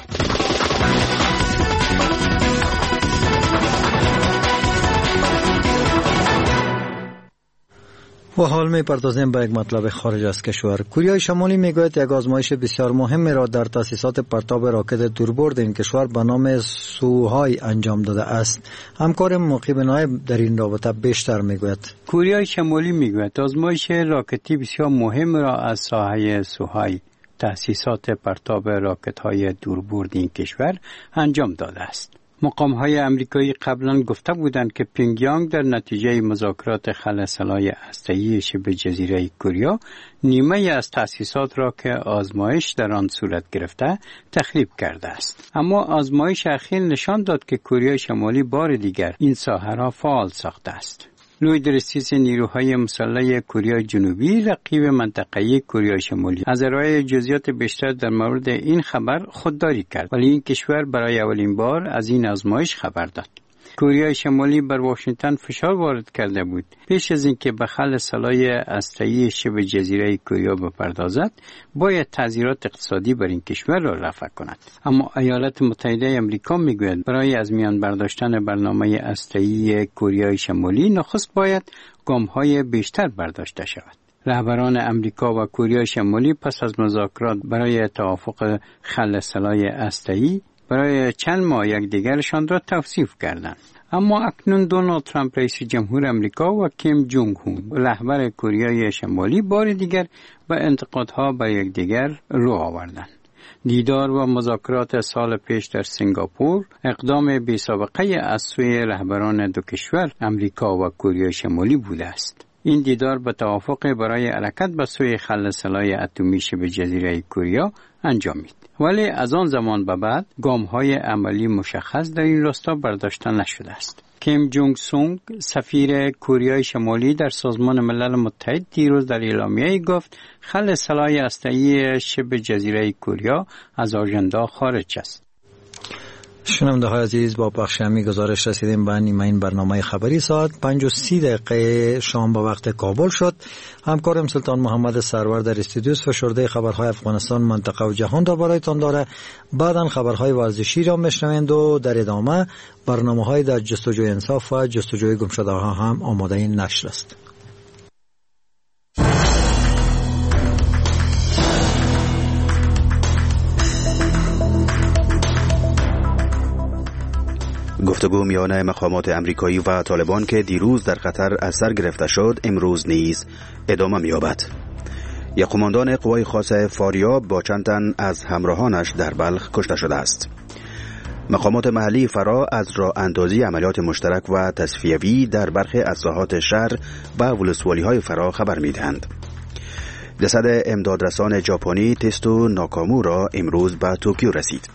Speaker 1: و حال می پردازیم به یک مطلب خارج از کشور. کره شمالی می گوید یک آزمایش بسیار مهم را در تاسیسات پرتاب راکت دوربرد این کشور به نام سوهای انجام داده است. همکار مقیم نایب در این رابطه بیشتر می گوید.
Speaker 9: کره شمالی می گوید آزمایش راکتی بسیار مهم را از ساحه سوهای تاسیسات پرتاب راکت های دوربرد این کشور انجام داده است. مقام‌های آمریکایی قبلا گفته بودند که پیونگیانگ در نتیجه مذاکرات خلاص‌سازی هسته‌ای شبه جزیره کره نیمه از تأسیسات را که آزمایش در آن صورت گرفته تخریب کرده است. اما آزمایش اخیر نشان داد که کره شمالی بار دیگر این ساحه را فعال ساخته است. لوید رئیس نیروهای مسلح کره جنوبی رقیب منطقه‌ای کره شمالی از ارائه جزئیات بیشتر در مورد این خبر خودداری کرد، ولی این کشور برای اولین بار از این آزمایش خبر داد. کره شمالی بر واشنگتن فشار وارد کرده بود پیش از اینکه به خل سلاح هسته‌ای شبه جزیره کره بپردازد باید تعزیرات اقتصادی بر این کشور را رفع کند. اما ایالات متحده آمریکا میگوید برای از میان برداشتن برنامه هسته‌ای کره شمالی نخست باید گام‌های بیشتر برداشته شود. رهبران امریکا و کره شمالی پس از مذاکرات برای توافق خل سلاح هسته‌ای برای چند ماه یکدیگرشان را توصیف کردند. اما اکنون دونالد ترامپ رئیس جمهور امریکا و کیم جونگ هون رهبر کره شمالی بار دیگر به انتقادها بر یکدیگر رو آوردند. دیدار و مذاکرات سال پیش در سنگاپور اقدام بی‌سابقه از سوی رهبران دو کشور امریکا و کره شمالی بوده است. این دیدار به توافق برای حرکت به سوی خل سلاح اتمی شبه جزیره کره انجامید، ولی از آن زمان به بعد گام‌های عملی مشخص در این راستا برداشته نشده است. کیم جونگ سونگ سفیر کره شمالی در سازمان ملل متحد دیروز در اعلامیه‌ای گفت خل سلاح هسته‌ای شبه جزیره کره از آژاندا خارج است.
Speaker 1: شنونده های عزیز، با بخش همی گزارش رسیدیم به نیمه این برنامه خبری. ساعت پنج و سی دقیقه شام به وقت کابل شد. همکارم سلطان محمد سرور در استودیو فشرده خبرهای افغانستان، منطقه و جهان را برایتان داره. بعداً خبرهای ورزشی را میشنوید و در ادامه برنامه‌های در جستجوی انصاف و جستجوی گمشده‌ها هم آماده نشر است.
Speaker 7: گفتگو میان مقامات امریکایی و طالبان که دیروز در قطر از سر گرفته شد امروز نیز ادامه می‌یابد. یک قماندان قوای خاصه فاریاب با چند تن از همراهانش در بلخ کشته شده است. مقامات محلی فرا از راه اندازی عملیات مشترک و تصفیوی در برخی از ساحات شهر و ولسوالی‌های فرا خبر می‌دهند. جسد امدادرسان ژاپنی تستو ناکامورا امروز به توکیو رسید.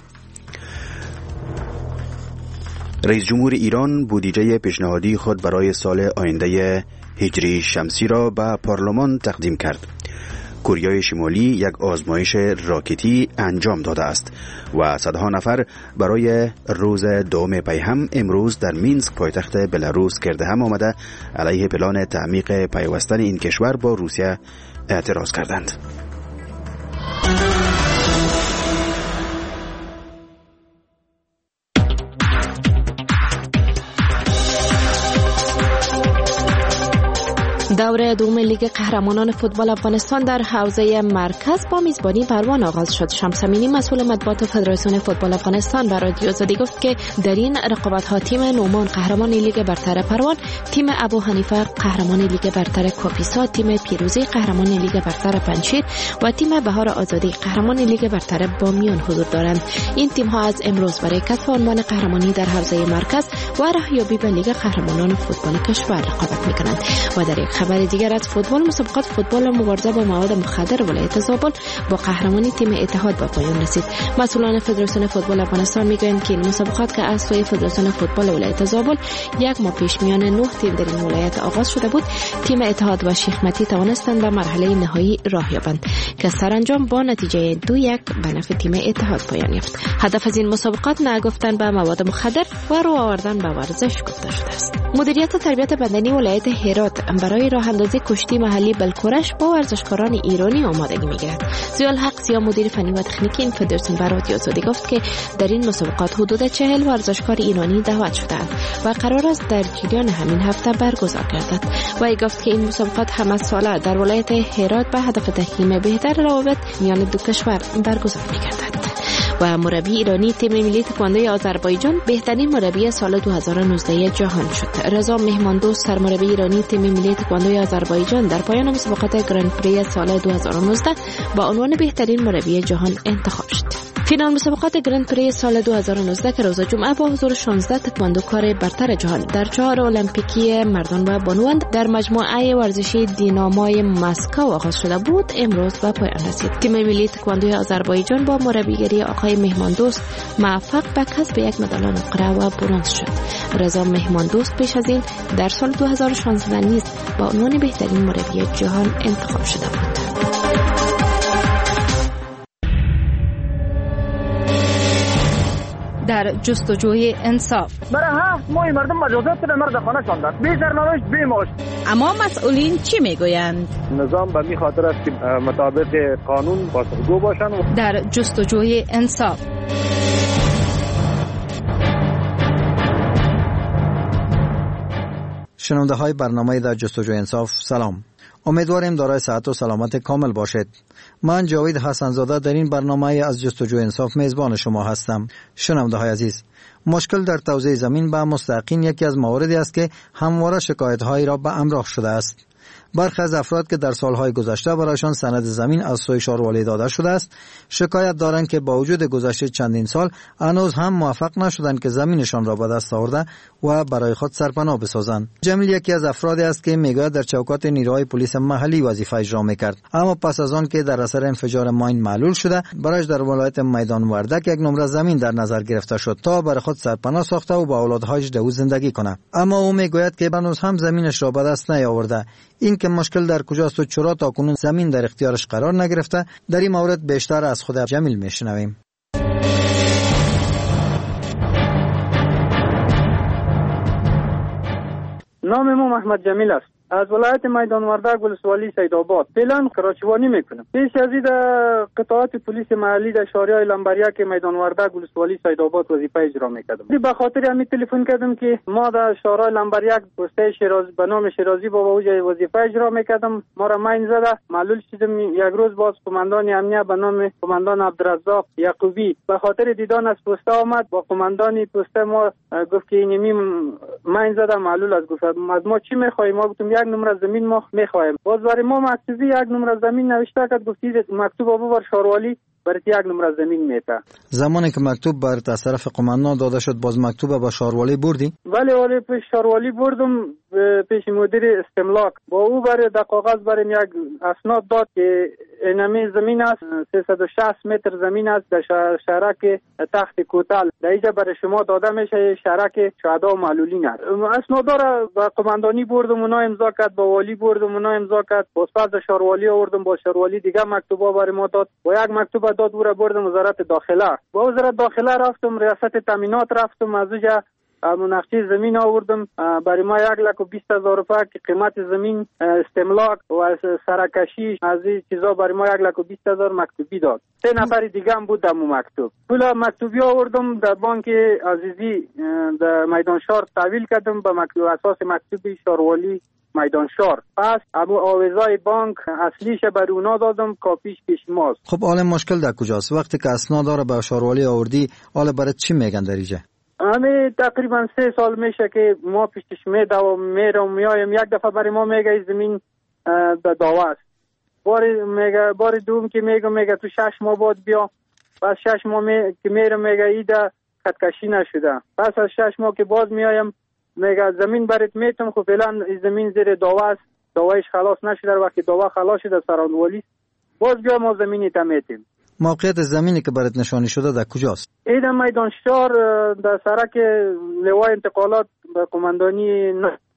Speaker 7: رئیس جمهور ایران بودجه پیشنهادی خود برای سال آینده هجری شمسی را به پارلمان تقدیم کرد. کره شمالی یک آزمایش راکتی انجام داده است و صدها نفر برای روز دوم پیهم امروز در مینسک پایتخت بلاروس گرد هم آمده علیه پلان تعمیق پیوستن این کشور با روسیه اعتراض کردند.
Speaker 10: دوره دوم لیگ قهرمانان فوتبال افغانستان در حوزه مرکز با میزبانی پروان آغاز شد. شمس امینی مسئول مطبوعات فدراسیون فوتبال افغانستان برای رادیو آزادی گفت که در این رقابت‌ها تیم نومان قهرمان لیگ برتر پروان، تیم ابو حنیفه قهرمان لیگ برتر کاپیسا، تیم پیروزی قهرمان لیگ برتر پنجشیر و تیم بهار آزادی قهرمان لیگ برتر بامیان حضور دارند. این تیم‌ها از امروز برای کسب عنوان قهرمانی در حوزه مرکز و راهیابی به لیگ قهرمانان فوتبال کشور رقابت می‌کنند. و در یک خبر دیگر از فوتبال، مسابقات فوتبال مبارزه با مواد مخدر ولایت زابل با قهرمانی تیم اتحاد به پایان رسید. مسئولان فدراسیون فوتبال افغانستان میگویند که این مسابقات که از سوی فدراسیون فوتبال ولایت زابل یک ماه پیش میان نه تیم در این ولایت آغاز شده بود، تیم اتحاد و شیخ متی توانستند به مرحله نهایی راه یابند که سرانجام با نتیجه دو یک به نفع تیم اتحاد پایان یافت. هدف از این مسابقات نگفتن به مواد مخدر و رو آوردن به ورزش گفته شده است. مدیریت تربیت بدنی ولایت هرات برای راه اندازی کشتی محلی بلکورش با ورزشکاران ایرانی آمادگی می‌گیرد. ضیاء الحق زیا مدیر فنی و تکنیکی این فدراسیون برای رادیو آزادی گفت که در این مسابقات حدود چهل ورزشکار ایرانی دعوت شده‌اند و قرار است در جریان همین هفته برگزار گردد. و ای گفت که این مسابقات همه ساله در ولایت هرات به هدف تحکیم بهتر روابط میان دو کشور برگزار می‌گردد. و مربی ایرانی تیم ملی تکواندوی آذربایجان بهترین مربی سال دو هزار و نوزده جهان شد. رضا مهماندوست سرمربی ایرانی تیم ملی تکواندوی آذربایجان در پایان مسابقات گرند پری سال دو هزار و نوزده با عنوان بهترین مربی جهان انتخاب شد. فینال مسابقات گرند پری سال دو هزار و نوزده که روز جمعه با حضور شانزده تکواندوکار برتر جهان در چهار المپیکی مردان و بانوان در مجموعه ورزشی دینامای مسکو آغاز شده بود، امروز به پایان رسید. تیم ملی تکواندوی آذربایجان با مربیگری آقای مهماندوست موفق به کسب یک مدال نقره و برنز شد. رضا مهماندوست پیش از این در سال دو هزار و شانزده نیز با عنوان بهترین مربی جهان انتخاب شده بود.
Speaker 21: در جستجوی انصاف
Speaker 11: برای هفت ماه مردم مجازات به مرد خانه شاندند، بی سرنوشت بی معاش.
Speaker 21: اما مسئولین چی میگویند؟
Speaker 11: نظام به می خاطر است که مطابق قانون پاسخگو باشند.
Speaker 21: در جستجوی انصاف
Speaker 1: شنونده های برنامه در جستجوی انصاف، سلام. امیدواریم دارای صحت و سلامت کامل باشید. من جاوید حسنزاده در این برنامه از جستجوی انصاف میزبان شما هستم. شنونده های عزیز، مشکل در توزیع زمین به مستحقین یکی از مواردی است که همواره شکایت هایی را به همراه شده است. برخی از افراد که در سالهای گذشته برایشان سند زمین از سوی شاروالی داده شده است، شکایت دارند که با وجود گذشته چندین سال هنوز هم موفق نشدند که زمینشان را به دست آورده و برای خود سرپناه بسازند. جمیل یکی از افرادی است که میگوید در چوکات نیروهای پلیس محلی وظیفه اجرا میکرد، اما پس از آن که در اثر انفجار ماین معلول شده، برایش در ولایت میدان وردک یک نمره زمین در نظر گرفته شد تا برای خود سرپناه ساخته و با اولادهایش در او زندگی کنه. اما او میگوید که هنوز هم زمینش را به دست نیاورده. این که مشکل در کجاست و چرا تاکنون زمین در اختیارش قرار نگرفته، در این مورد بیشتر از خود جمیل میشنویم.
Speaker 11: نام ما محمد جمیل است. از ولایت میدان وردک ولسوالی سیدآباد فعلا کراچوانی میکنم. پیش از این قطعات پلیس محلی در شهریه لنبریک میدان وردک ولسوالی سیدآباد وظیفه اجرا میکردم. به خاطر همین تلفن کردم که ما در شهریه لنبریک پسته شیراز به نام شیرازی بابا اوجای وظیفه اجرا میکردم. ما را ماین زده معلول شدم. یک روز باز قماندان امنیت به نام قماندان عبدالرزاق یعقوبی به خاطر دیدن از پسته آمد. با قماندانی پسته ما گفت که اینمی ماین زده معلول از گفت از ما چی میخوای؟ ما گفتم یک نمره زمین ما میخوایم. باز برای ما مکتوبی یک نمره زمین نوشته کرد، گفتید مکتوب ابو بر شاروالی برای یک نمره زمین میته.
Speaker 1: زمانی که مکتوب بر طرف قماندان داده شد، باز مکتوب با شاروالی بردی؟
Speaker 11: بله ولی پیش شاروالی بردم، پیش مدیر استملاک. با او برای در کاغذ برای یک اسناد داد که اینمی زمین است، سیصد و شصت متر زمین است در شهرک تخت کوتل. در اینجا برای شما داده میشه شهرک شهدا و معلولین است. اسناد را با قماندانی بردم، اونا امضا کرد، با والی بردم، اونا امضا کرد. باز پس شاروالی آوردم، با شاروالی دیگه مکتوبا برای ما داد. با یک مکتوب داد او را بردم وزارت داخله. با وزارت داخله رفتم، ریاست تامینات رفتم، از اونجا مناقشه زمین آوردم. برای ما یک لک و بیست هزار روپیه که قیمت زمین استملاک و سرکشی از این چیزا برای ما یک لک و بیست هزار مکتوبی داد. سه نفر دیگه هم بود در مکتوب. پول مکتوبی آوردم در بانک عزیزی در میدان شهر تحویل کردم به مکتوب اساس مکتوبی شاروالی میدان شهر. پس ابو آویزای بانک اصلیش بر اونا دادم، کاپیش پیش ماست.
Speaker 1: خب حالا مشکل در کجاست؟ وقتی که اسناد داره به شاروالی آوردی، حالا برای چی میگن در اینجا؟
Speaker 11: همه تقریبا سه سال میشه که ما پیشش میدوام میرم میایم. یک دفعه برای ما میگه زمین در دعوا است. بار میگه بار دوم که میگه میگه تو شش ماه بعد بیا. پس شش ماه می... که میرم میگه ایده خطکشی نشده. پس از شش ماه که باز میایم میگه زمین برات میتم. خب فعلا زمین زیر دعوا است، دعوایش خلاص نشده. وقتی دعوا خلاص شده سراندوالی باز بیا ما زمینی تمیتیم.
Speaker 1: موقعیت زمینی که برات نشانی شده در کجاست؟
Speaker 11: ایده میدان شهر در سرک لوای انتقالات به قماندانی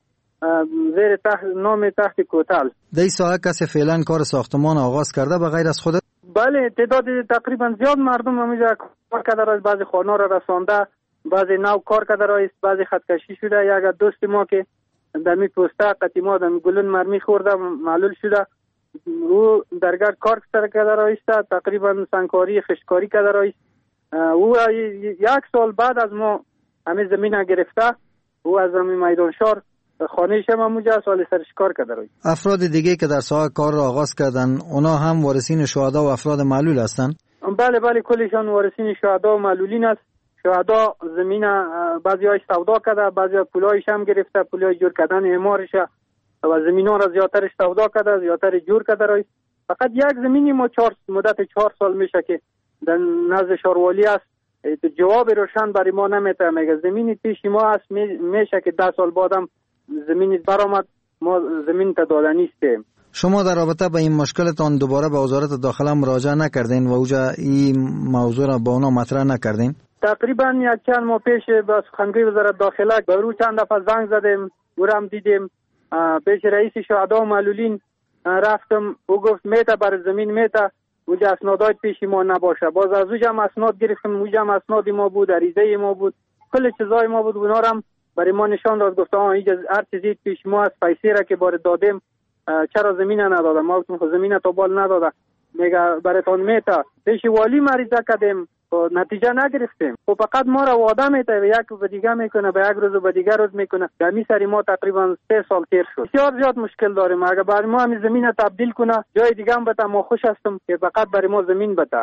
Speaker 11: زیر تحت نام تخت کوتل.
Speaker 1: در این ساحه کسی فعلا کار ساختمان آغاز کرده به غیر از خودت؟
Speaker 11: بله، تعداد تقریبا زیاد مردم همیشه کار کرده است. بعضی خانه را رسانده، بعضی نو کار کرده است، بعضی خطکشی شده. یک دوست ما که در می پوسته قدیما در گلون مرمی خورده معلول شده، او درگاه کار کرده است، تقریبا سنگکاری خشکاری کرده است. او یک سال بعد از ما همه زمین گرفته. او از همین میدان شهر خانه شما همونجا سال سرش کار کرده است.
Speaker 1: افراد دیگه که در ساحه کار را آغاز کردن، اونا هم وارثین شهدا و افراد معلول هستند؟
Speaker 11: بله بله، کلشان وارثین شهدا و معلولین است. شهدا زمین بعضی هایش سودا کرده، بعضی ها پولایش هم گرفته، پولای جور کردن امارش و زمین ها را زیادترش سودا کرده، زیادتر جور کرده است. فقط یک زمینی ما چهار مدت چهار سال میشه که در نزد شاروالی است، جواب روشن برای ما نمیده. میگه زمین پیش ما است، میشه که ده سال بعدم زمین برآمد، ما زمین تا داده نیستیم.
Speaker 1: شما در رابطه با این مشکلتان دوباره به وزارت داخله مراجعه نکردین و اوجا این موضوع را با اونا مطرح نکردین؟
Speaker 11: تقریبا یک چند ماه پیش با سخنگوی وزارت داخله به رو چند دفعه زنگ زدیم، او هم دیدیم. پیش رئیس شهدا و معلولین رفتم، او گفت میته بر زمین میته، اوجا اسنادای پیش ما نباشه. باز از اوجا هم اسناد گرفتم، اوجا هم اسناد ما بود، عریضه ما بود، کل چیزای ما بود. اونا هم برای ما نشان داد، گفت آها اینجا هر چیزی پیش ما از پیسه را که بار دادیم چرا زمین نداده؟ ما گفتم زمین تو بال نداده. میگه براتون میته. پیش والی مریضه کردیم، نتیجه نگرفتیم. خب فقط ما را وعده میده و یک به دیگه میکنه، به یک روز و به دیگه روز میکنه. دمی سری ما تقریبا سه سال تیر شد. بسیار زیاد مشکل داریم. اگر برای ما همین زمین تبدیل کنه جای دیگه هم بده، ما خوش هستم که فقط برای ما زمین بده.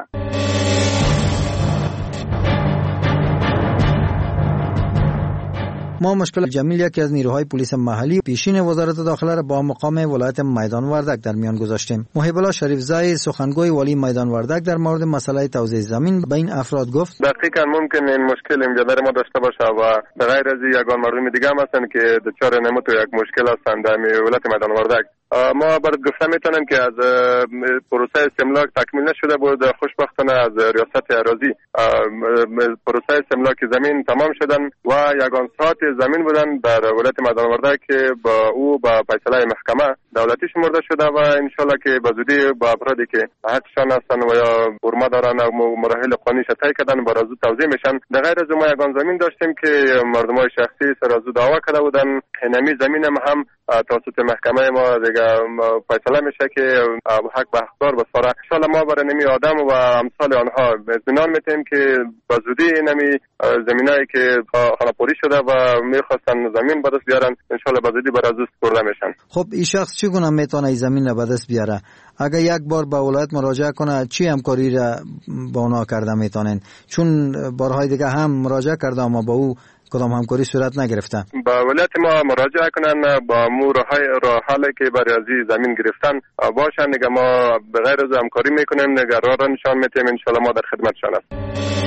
Speaker 1: ما مشکل جمیل یکی از نیروهای پلیس محلی پیشین وزارت داخله را با مقام ولایت میدان وردک در میان گذاشتیم. محب الله شریف زای سخنگوی والی میدان وردک در مورد مسئله توزیع زمین به این افراد گفت
Speaker 5: دقیقاً ممکن این مشکل اینجا در ما داشته باشه و به غیر از یگان مردم دیگه هم هستن که دچار نمود یک مشکل هستند در ولایت میدان وردک. ما برات گفته میتونم که از پروسه استملاک تکمیل نشده بود. خوشبختانه از ریاست اراضی پروسه استملاک زمین تمام شدن و یگان ساعت زمین بودن در ولایت میدان وردک که با او با فیصله محکمه دولتی شمرده شده و انشالله که به زودی با افرادی که حقشان هستن و یا برما دارن و مراحل قانونی طی کردن بر از توزیع میشن. در غیر از ما یگان زمین داشتیم که مردمای شخصی سر از دعوا کرده بودن. همین زمین هم, هم توسط محکمه ما دیگه فیصله میشه که حق به حقدار بسپاره. ان شاء الله ما برای نمی آدم و امثال آنها اطمینان میتیم که به زودی نمی زمینایی که خانه‌پوری شده و میخواستن زمین به دست بیارن ان شاء الله به زودی بر از دست برده میشن.
Speaker 1: خب این شخص چگونه میتونه این زمین را به دست بیاره؟ اگر یک بار به ولایت مراجعه کنه چی همکاری را با اونا کرده میتونن؟ چون بارهای دیگه هم مراجعه کرده اما با او کدام همکاری صورت نگرفته.
Speaker 5: با ولایت ما مراجعه کنن با امور راه حالی که برای از زمین گرفتن باشن دیگه ما به غیر از همکاری میکنیم، دیگه راه را نشان میتیم. ان شاء الله ما در خدمتشان هستیم.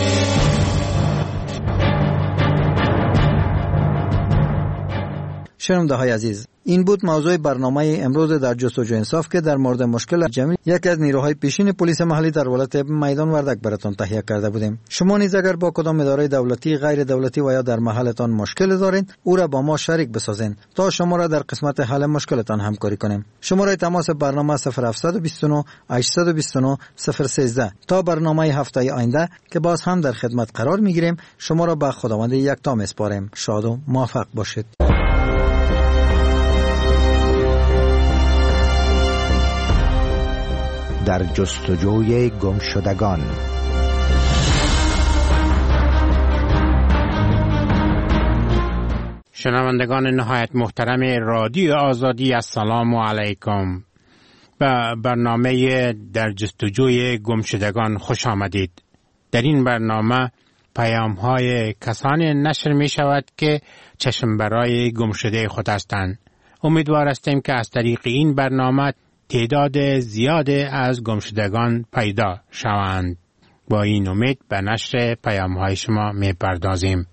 Speaker 1: شنونده های عزیز، این بود موضوع برنامه امروز در جستجو انصاف که در مورد مشکل جمیل یکی از نیروهای پیشین پلیس محلی در ولایت میدان وردک براتون تهیه کرده بودیم. شما نیز اگر با کدام اداره دولتی، غیر دولتی و یا در محلتان مشکل دارین، او را با ما شریک بسازین تا شما را در قسمت حل مشکلتان همکاری کنیم. شماره تماس برنامه صفر هفت دو نه هشت دو نه صفر یک سه. تا برنامه هفته آینده که باز هم در خدمت قرار میگیریم، شما را به خداوند یکتا میسپاریم. شاد و موفق باشید.
Speaker 12: در جستجوی گمشدگان.
Speaker 13: شنوندگان نهایت محترم رادیو آزادی، السلام علیکم. به برنامه در جستجوی گمشدگان خوش آمدید. در این برنامه پیام های کسانی نشر می شود که چشم برای گمشده خود هستند. امیدوار هستیم که از طریق این برنامه تعداد زیاد از گمشدگان پیدا شوند. با این امید به نشر پیام های شما می پردازیم.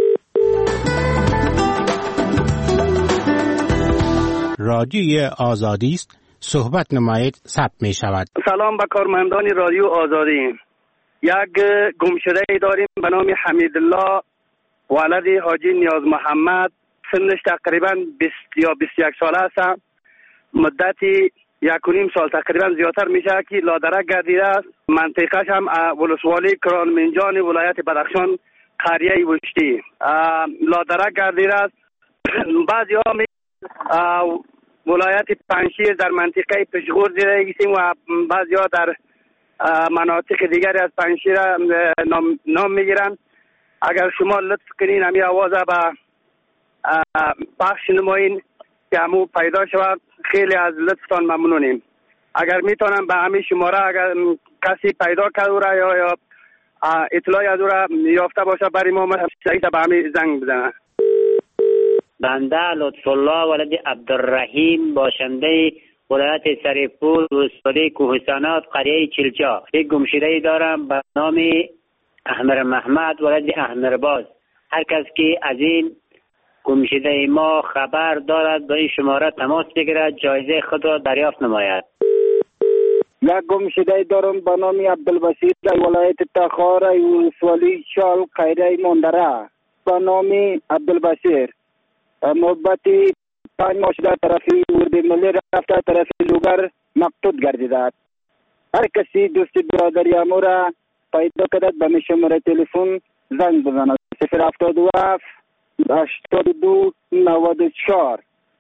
Speaker 13: رادیوی آزادی است، صحبت نمایید ثبت می شود.
Speaker 14: سلام به کارمندان رادیو آزادی. یک گمشده داریم به نام حمیدالله ولد حاجی نیاز محمد، سنش تقریبا بیست یا بیست و یک ساله است. مدتی یک و نیم سال تقریبا زیادتر میشه که لادرک گردیده است. منطقهش هم ولسوالی کرانمنجان ولایت بدخشان قریه وشتی لادرک گردیده است. بعضی ها می ولایت پنجشیر در منطقه پشغور دیده ایستیم و بعضی ها در مناطق دیگری از پنجشیر نام, نام میگیرن. اگر شما لطف کنین همی آواز به پخش نمایین که همو پیدا شود، خیلی از لطفتان ممنونیم. اگر میتونم به همین شماره اگر کسی پیدا کرده را یا یا اطلاعی از او را یافته باشه برای ما سعی به همین زنگ بزنه.
Speaker 15: بنده لطف الله ولد عبدالرحیم باشنده ولایت سریپور، ولسوالی کوهستانات، قریه چلچا. یک گمشده دارم به نام احمر محمد ولد احمر باز. هر کس که از این گمشده ما خبر دارد به این شماره تماس بگیرد، جایزه خود را دریافت نماید.
Speaker 11: یک گمشده دارم به نام عبدالبصیر در ولایت تخار، ولسوالی شال، قریه ماندره. به نام عبدالبصیر محبتی پنج ماه شده طرفی ورد ملی رفته طرف لوگر مقتود گردیده. هر کسی دوست برادری امو را پیدا کدد به شماره تلفن زنگ بزند. صفر هفتاد و هفت هشتاد و دو نود و چهار.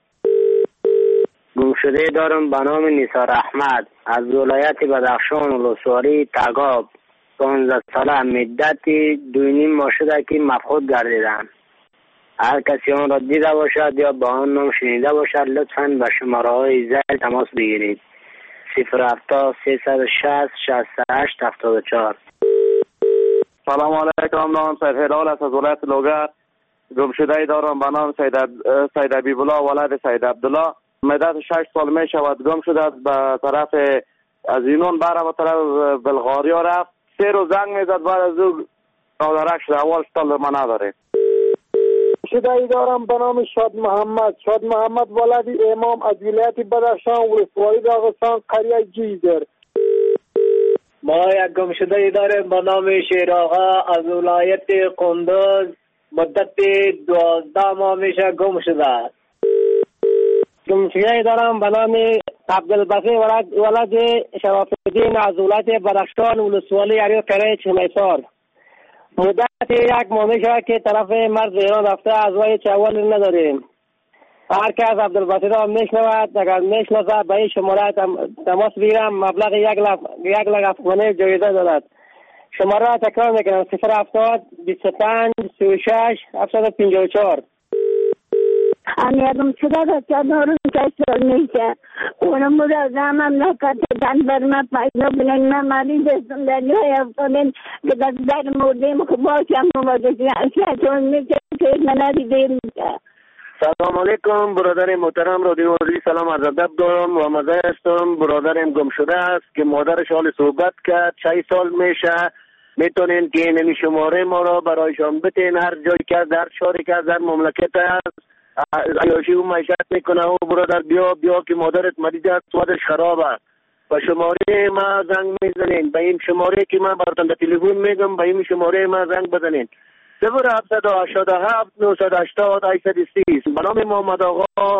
Speaker 15: گمشده دارم به نام نیسار احمد از ولایت بدخشان، ولسوالی تگاب. پانزده ساله، مدتی دو نیم ماه شده که مفقود گردیدم. هر کسی آن را دیده باشد یا با آن نام شنیده باشد لطفاً به شماره های ذیل تماس بگیرید. صفر هفتاد سیصد و شصت شصت و هشت هفتاد و چهار.
Speaker 16: سلام علیکم. نام سید هلال است از ولایت لوگر. گمشده دارم به نام سید سید حبیب الله ولد سید عبدالله. مدت شش سال می شود گم شده به طرف از اینون بره به طرف بلغاریا رفت. سه روز زنگ میزد، بعد از او نادرک شده. اول سال ما نداره.
Speaker 11: گمشده دارم به نام شاد محمد. شاد محمد ولد امام از ولایت بدخشان، ولسوالی داغستان، قریه جیزر.
Speaker 15: ما یک گمشده داریم به نام شیر آقا از ولایت قندوز. مدت دوازده ماه میشه گم شده. گمشده دارم به نام عبدالبصیر ولد ولد شرف الدین از ولایت بدخشان، ولسوالی یاری قریه چمیسار. مدت یک ماه میشه که طرف مرز ایران رفته، از وای چاول نداریم. هر کس عبدالبصیر را میشنود اگر میشناسه به این شماره تماس بگیرم، مبلغ یک لخ یک لخ افغانی جایزه دارد. شماره را تکرار میکنم: صفر هفتاد بیست و پنج سی و شش هفتصد و پنجاه و چهار.
Speaker 17: امیدم شده که چادرم کشتر میشه. اونم بود از مملکت تن بر ما پیدا بلند. من مریض هستم در جای افتادن که در در مردیم که باشم مواجه شدن میشه که من ندیده میشه.
Speaker 15: سلام علیکم برادر محترم رادیو آزادی. سلام عرض ادب دارم و مزه هستم. برادرم گم شده است که مادرش حال صحبت کرد. شش سال میشه. میتونین که این شماره ما را برایشان بتین. هر جایی که در شهری که در مملکت است عیاشی و معیشت میکنه و برادر بیا بیا که مادرت مریض است، صحتش خراب است. به شماره ما زنگ میزنین. به این شماره که من براتون به تلفن میگم، به این شماره ما زنگ بزنین. صفر هفتصد و هشتاد و هفت نهصد و هشتاد هشتصد و سی. به نام محمد آقا.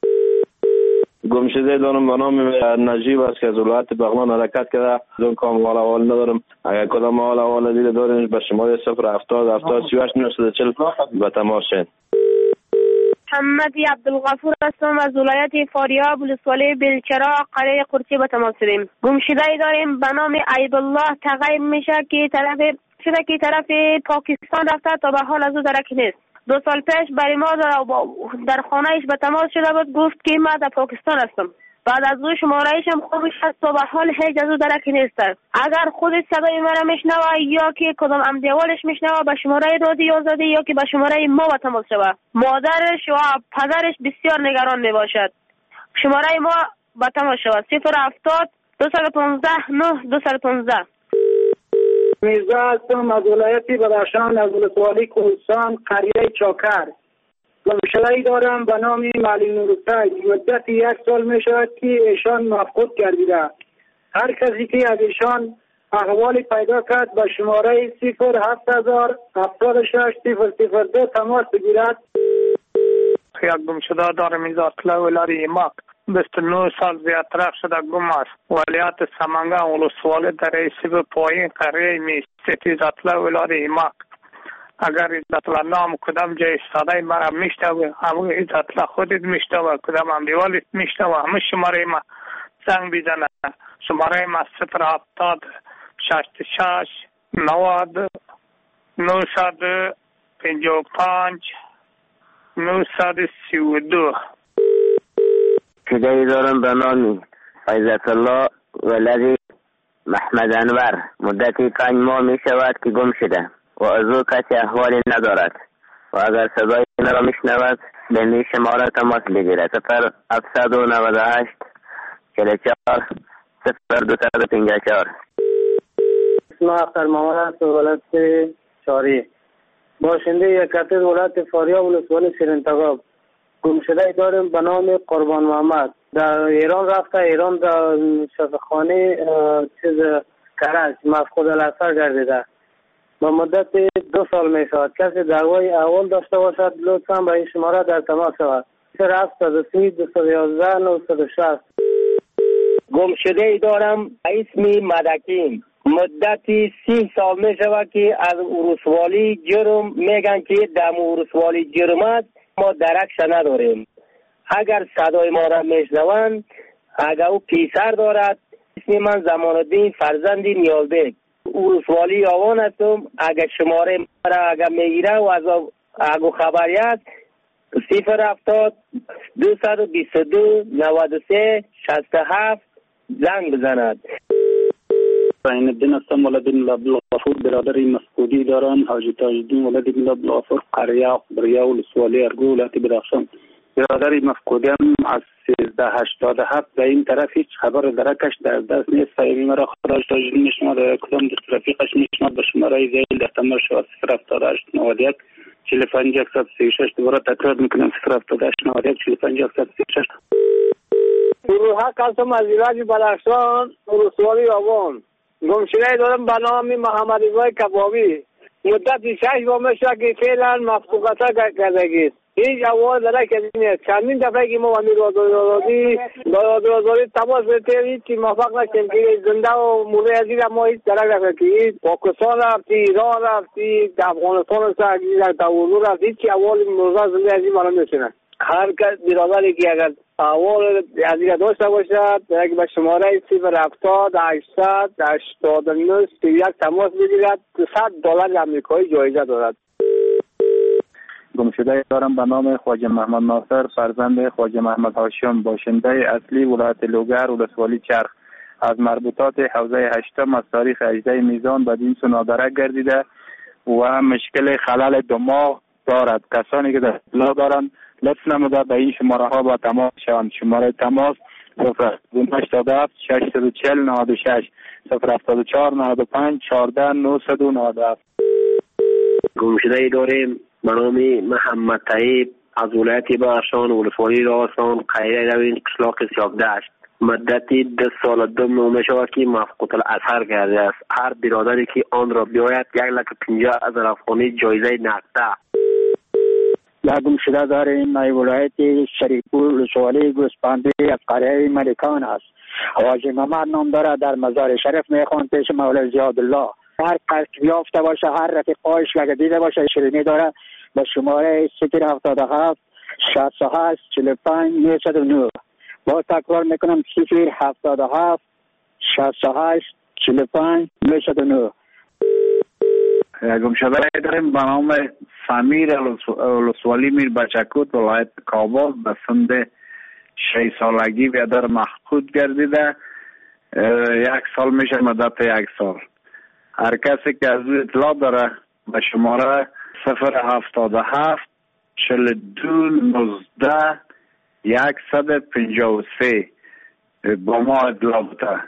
Speaker 16: گمشده دارم به نام نجیب است که از ولایت بغلان حرکت کرده. دون کام حال احوال ندارم. اگر کدام حال احوال دیده دارین به شماره صفر هفتاد هفتاد سی و هشت نهصد و چهل به تماس شین.
Speaker 18: محمد عبدالغفور هستم از ولایت فاریاب، ولسوالی بلچرا، قریه قرچی به تماس شدیم. گمشده داریم به نام عیب الله تغیب میشه که طرف شده که طرف پاکستان رفته تا به حال از او درک نیست. دو سال پیش برای ما در خانهش به تماس شده بود، گفت که من در پاکستان هستم. بعد از او شمارهش هم خوبش هست تا به حال هیچ از او درکی نیست. اگر خودش صدای مرا میشنوه یا که کدام امدیوالش میشنوه به شماره رادیو آزادی یا که به شماره ما به تماس شوه. مادرش و پدرش بسیار نگران میباشد. شماره ما به تماس شوه: صفر هفتاد دویست و پانزده نه دویست و پانزده.
Speaker 11: میرزا هستم از ولایت بدخشان، از ولسوالی کوهستان، قریه چاکر. گمشده‌ای دارم به نام معلم نورالسید. مدت یک سال می شود که ایشان مفقود گردیده. هر کسی که از ایشان احوالی پیدا کرد به شماره صفر هفت هزار هفتاد و شش صفر صفر دو تماس بگیرد.
Speaker 19: یک گمشده دارم از اطلاع ولایت ایماق. بیست و نه سال زیادتر شده گم است. ولایت سمنگان، ولسوالی در ایسیب پایین قریه میستی از اطلاع ولایت ایماق. اگر اطلاع نام کدام جای صدای مرا میشنوه، همون اطلاع خودت میشنوه، کدام امریوالیت میشنوه، همه شماره ما زنگ بزنه. شماره ما صفر هفتاد شصت و شش نود نهصد پنجاه و پنج نهصد و سی و دو.
Speaker 15: کدایی دارم به نام عزت الله ولدی محمد انور. مدتی پنج ماه می شود که گم شده و از او کسی احوالی ندارد و اگر صدای این را میشنود به می شماره تماس بگیرد. صفر هفتصد و نود و هشت چهل چهار صفر دو صد پنجاه چهار.
Speaker 6: اسم اختر محمد است، ولایت چاری، باشنده یک قطعه ولایت فاریاب ولسوالی شیرین‌تگاب. گمشده داریم به نام قربان محمد. در ایران رفته، ایران در شفاخانه چیز کرج مفقود الاثر گردیده. با مدت دو سال می شود. کسی دعوای اول داشته باشد لطفا به این شماره در تماس شود. صفر هفت صد و سی دویست و یازده نهصد و شصت.
Speaker 15: گمشده دارم اسم مدکین. مدتی سی سال می شود که از ورسوالی جرم میگن که در ورسوالی جرم است، ما درکش نداریم. اگر صدای ما را میشنوند، اگر او پیسر دارد، اسم من زمان الدین فرزندی نیالبک، ورسوالی آوان هستم. اگر شماره ما را اگر میگیره و از اگه خبری است، صفر هفتاد دو صد و بیست و دو نود و سه شصت و هفت زنگ بزند.
Speaker 20: این الدین هستم، ولد ملا عبدالغفور، برادر مفقودی دارم. حاجی تاج‌الدین ولد ملا عبدالغفور، قریه بریا ولسوالی ارگو ولایت بدخشان. برادر مفقودی هم از سیزده هشتاد و هفت به این طرف هیچ خبر درکش در دست نیست. فایمی مرا خراج تاج‌الدین میشماد، کدام دست رفیقش میشماد به شماره زیل احتمال شود صفر هفتاد و هشت نود و یک چهل و پنج صد و سی و شش. دوباره تکرار میکنم صفر هفتاد و هشت نود و یک چهل و پنج صد و سی و شش.
Speaker 6: روحا قسم از ایلاج بدخشان ولسوالی آوان. گمشده دارم به نام محمد رضای کبابی. مدت شش ماه میشه که فعلا مفقودتا کردگی. هیچ اول داره که نیست. چندین دفعه که ما با میرادازادی دادازادی تماس بتیم هیچی موفق نشیم که زنده و مرده عزیز ما هیچ درک نکنه که پاکستان رفتی، ایران رفتی، افغانستان رفتی، در تاوزو رفتی، هیچی اول مرده زنده عزیز ما نمیشنه. هر کس برادری که اگر اول عزیز داشته باشد یک به شماره صفر هفتاد هشتصد هشتاد و نه سی و یک تماس بگیرد. صد دلار امریکایی جایزه دارد.
Speaker 22: گمشده دارم به نام خواجه محمد ناصر، فرزند خواجه محمد هاشم، باشنده اصلی ولایت لوگر ولسوالی چرخ. از مربوطات حوزه هشتم از تاریخ هجده میزان بدین سو نادرک گردیده و مشکل خلل دماغ دارد. کسانی که در اطلاع دارند لطف نموده به این شماره ها با تماس شوند. شماره تماس صفر هشتاد و هفت ششصد و چهل نود و شش صفر هفتاد و چهار نود و پنج چهارده نهصد و نود و هفت.
Speaker 15: گمشده داریم به نام محمد طیب از ولایت بدخشان ولسوالی راستان قریه روین قشلاق سیاکدشت. مدتی ده سال دو ماه شود که مفقود الاثر کرده است. هر برادری که آن را بیاید یک لک پنجاه هزار افغانی جایزه نقده.
Speaker 23: در گمشده داریم ای ولایت شریفپور ولسوالی گوسپندی از قریه ملکان است. حاجی محمد نام داره، در مزار شریف میخوان پیش مولای زیادالله. هر قصد یافته باشه، هر رفیقایش اگه دیده باشه شیرینی داره با شماره صفر هفتاد و هفت شصت و هشت چهل و پنج نهصد و نه. با تکرار میکنم صفر هفتاد و هفت شصت و هشت چهل و پنج نهصد و نه.
Speaker 22: گمشده داریم به نام سمیر ولسوالی میر بچکوت ولایت کابل. به سن شش سالگی بیادر مفقود گردیده. یک سال میشه مدت یک سال. هر کسی که از او اطلاع داره به شماره صفر هفتاد و هفت چهل و دو نوزده صد و پنجاه و سه با ما اطلاع بده.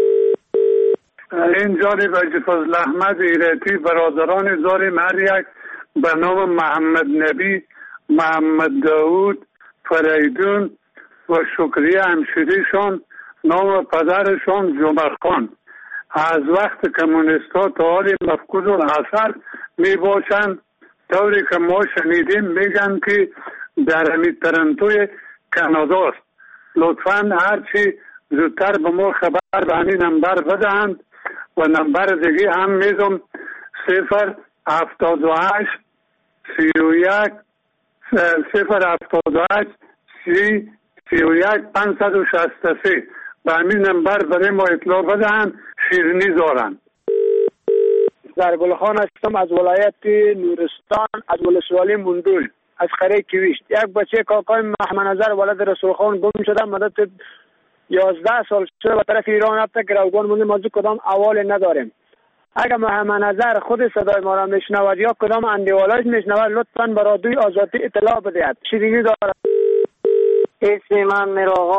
Speaker 25: این جانب حاجی فضل احمد ایرتی برادران داریم هر یک به نام محمد نبی، محمد داود، فریدون و شکریه همشیریشان. نام پدرشان جمر خان. از وقت کمونیستا تا حال مفقود الاثر می باشند. طوری که ما شنیدیم میگن که در همین ترنتوی کانادا است. لطفاً هرچی زودتر به ما خبر به همین نمبر بدهند و نمبر دیگه هم میزم صفر هفتاد و هشت سی و یک صفر هفتاد و هشت سی سی و یک پانصد و شصت و سه. به همین نمبر برای ما اطلاع بدهند. شیرینی دارند.
Speaker 6: در گلخان هستم از ولایت نورستان از ولسوالی مندول از قریه کیویشت. یک بچه کاکای محمد نظر ولد رسول گم شده. مدت یازده سال شده به طرف ایران رفته که روگان مونده. ما کدام اول نداریم. اگر محمد نظر خود صدای ما را میشنود یا کدام اندیوالاش میشنود لطفاً به رادیوی آزادی اطلاع بدهید. شیرینی دارد. اسم من میراغا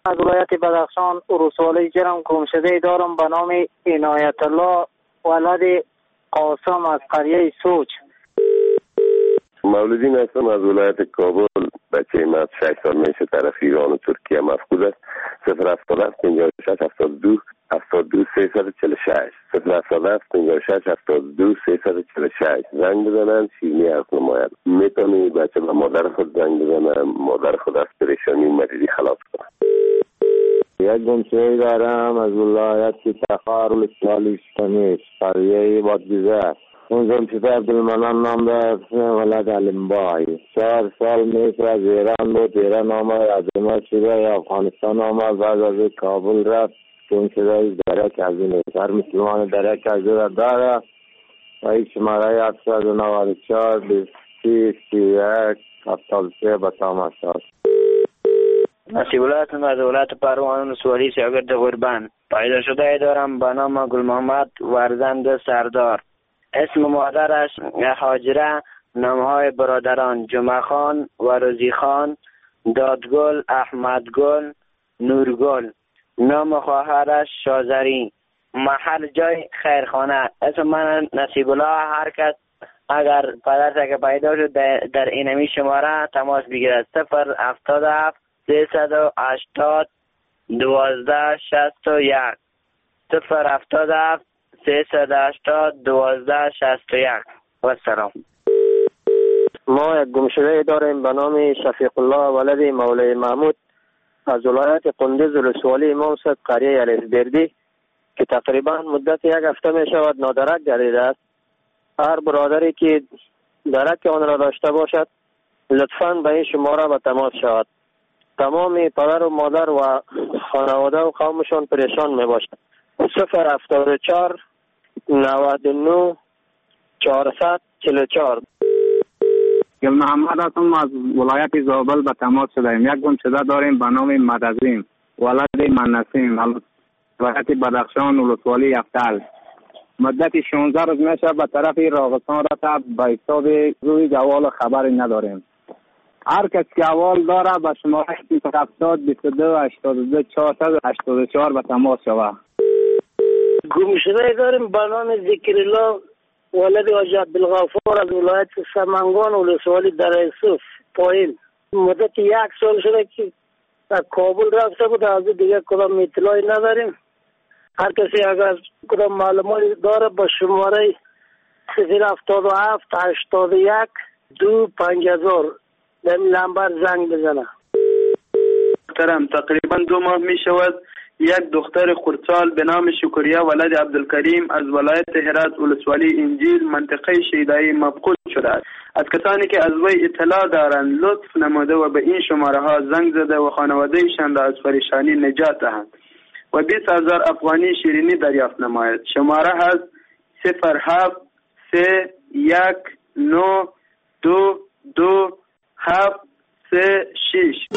Speaker 11: از ولایت بدخشان ولسوالی جرم گمشده دارم به نام عنایت الله ولد قاسم از قریه سوچ.
Speaker 2: مولودین هستم از ولایت کابل. بچه من از شش سال میشه طرف ایران و ترکیه مفقود است. صفر هفتاد هفت پنجاه و شش هفتاد و دو هفتاد و دو سیصد و چهل و شش صفر هفتاد هفت پنجاه و شش هفتاد و دو سیصد و چهل و شش زنگ بزنن شیرینی حرف نماید. میتونی بچه به مادر خود زنگ بزنن، مادر خود از پریشانی و مریضی خلاص کنن.
Speaker 3: یک گمشده دارم از ولایت تخار ولسوالی شمیش قریه بادگیزه. اون گمشده عبدالمنان نام دارد ولد علمبای. چهار سال میشه از ایران بود. ایران آمد عظمت شده افغانستان آمد. بعد از کابل رفت. گمشده درک از این هر مسلمان درک از این داره و این شماره هفتصد و نود و چهار بیست سی سی یک هفتاد و سه به تمام شد.
Speaker 4: نصیب از دولت پروان ولسوالی سیاگرد قربان. پیدا شده دارم به نام گل محمد ورزند سردار. اسم مادرش هاجره. نامهای برادران جمعه خان و روزی خان، دادگل، احمدگل، نورگل. نام خواهرش شازری. محل جای خیرخانه. اسم من نصیب الله. هر کس اگر پدرش که پیدا شد در اینمی شماره تماس بگیرد. صفر هفتاد هفت سیصد و هشتاد دوازده شصت و یک صفر هفتاد هفت سیصد و هشتاد دوازده شصت و یک. و سلام.
Speaker 23: ما یک گمشده داریم به نام شفیق الله ولد مولای محمود از ولایت قندوز ولسوالی امام صاحب قریه الفبردی که تقریبا مدت یک هفته می شود نادرک گردیده است. هر برادری که درک آن را داشته باشد لطفاً به این شماره به تماس شود. تمام پدر و مادر و خانواده و قومشان پریشان می باشد. صفر هفتاد و چهار نود و نه چهارصد چهل و چهار.
Speaker 11: گل محمد هستم از ولایت زابل به تماس شدیم. یک گمشده داریم به نام مدزیم ولد منسیم ولایت بدخشان ولسوالی یفتل. مدت شانزده روز میشه به طرف راغستان رفته. به حساب روی جوال خبری نداریم. هر کس که اول داره به شماره هفتاد بیست و دو هشتاد و دو چهارصد و هشتاد و چهار به تماس شود.
Speaker 4: گمشده داریم به نام ذکرالله ولد حاج عبدالغفار از ولایت سمنگان ولسوالی در یوسف پایین. مدت یک سال شده که در کابل رفته بود. از دیگه کدام اطلاعی نداریم. هر کسی اگر کدام معلوماتی داره با شماره صفر هفتاد و هفت هشتاد و یک دو پنج هزار در این نمبر زنگ بزنه.
Speaker 8: محترم تقریبا دو ماه می شود یک دختر خردسال به نام شکریه ولد عبدالکریم از ولایت هرات ولسوالی انجیل منطقه شیدایی مفقود شده است. از کسانی که از وی اطلاع دارند لطف نموده و به این شماره ها زنگ زده و خانواده ایشان را از پریشانی نجات دهند و بیست هزار افغانی شیرینی دریافت نماید. شماره هست صفر هفت سه یک نو دو دو هفت سه شش.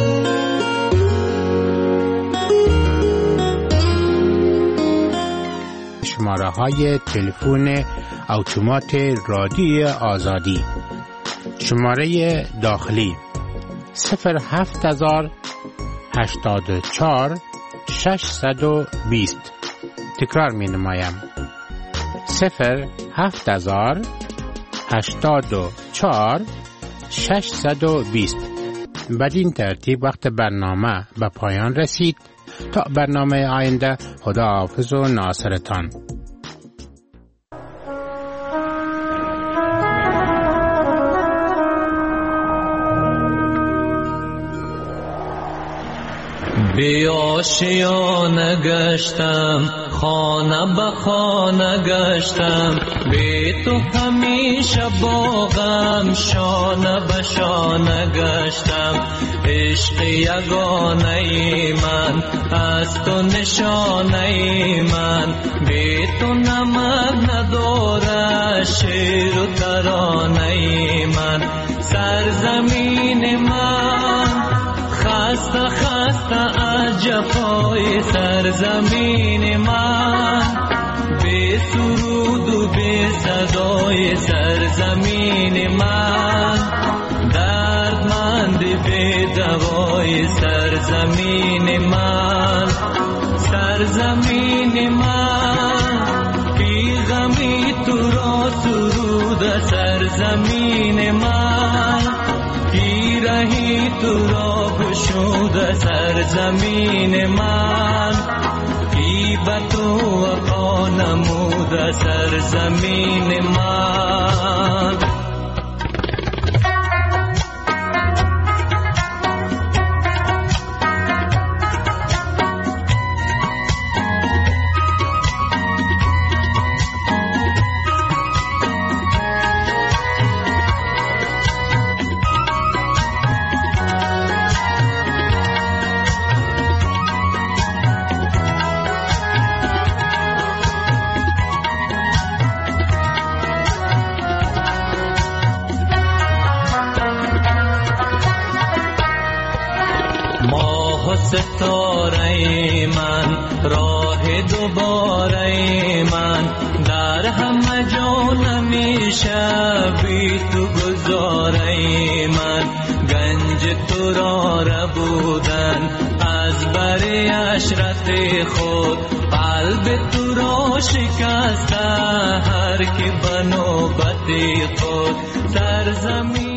Speaker 13: شماره های تلفن اتومات رادیو آزادی. شماره داخلی صفر هفت هزار هشتاد و چهار ششصد و بیست. تکرار می نمایم صفر هفت هزار هشتاد و چهار ششصد و بیست. بدین ترتیب وقت برنامه به پایان رسید. تا برنامه آینده خدا حافظ و ناصرتان.
Speaker 24: بی آشیانه گشتم خانه به خانه گشتم بی تو همیشه باغم شانه به شانه گشتم عشق یگانه ای من از تو نشانه ای من بی تو نمک نداره شعر و ترانه ای من سرزمین من خسته خسته از جفای سرزمین من بی سرود و بی صدای سرزمین من دردمند بی دوا های سرزمین من، سرزمین من بی غمی تو را سرود، سرزمین من بی رهی تو را گشود، سرزمین من بی به تو وفا نمود، سرزمین من. ستاره من راه دوباره من، در همه جا نمیشه بی تو گذاره من. گنج تو را ربودن از بر عشرت خود، قلب تو را شکسته هر کی به نوبت خود. سرزمین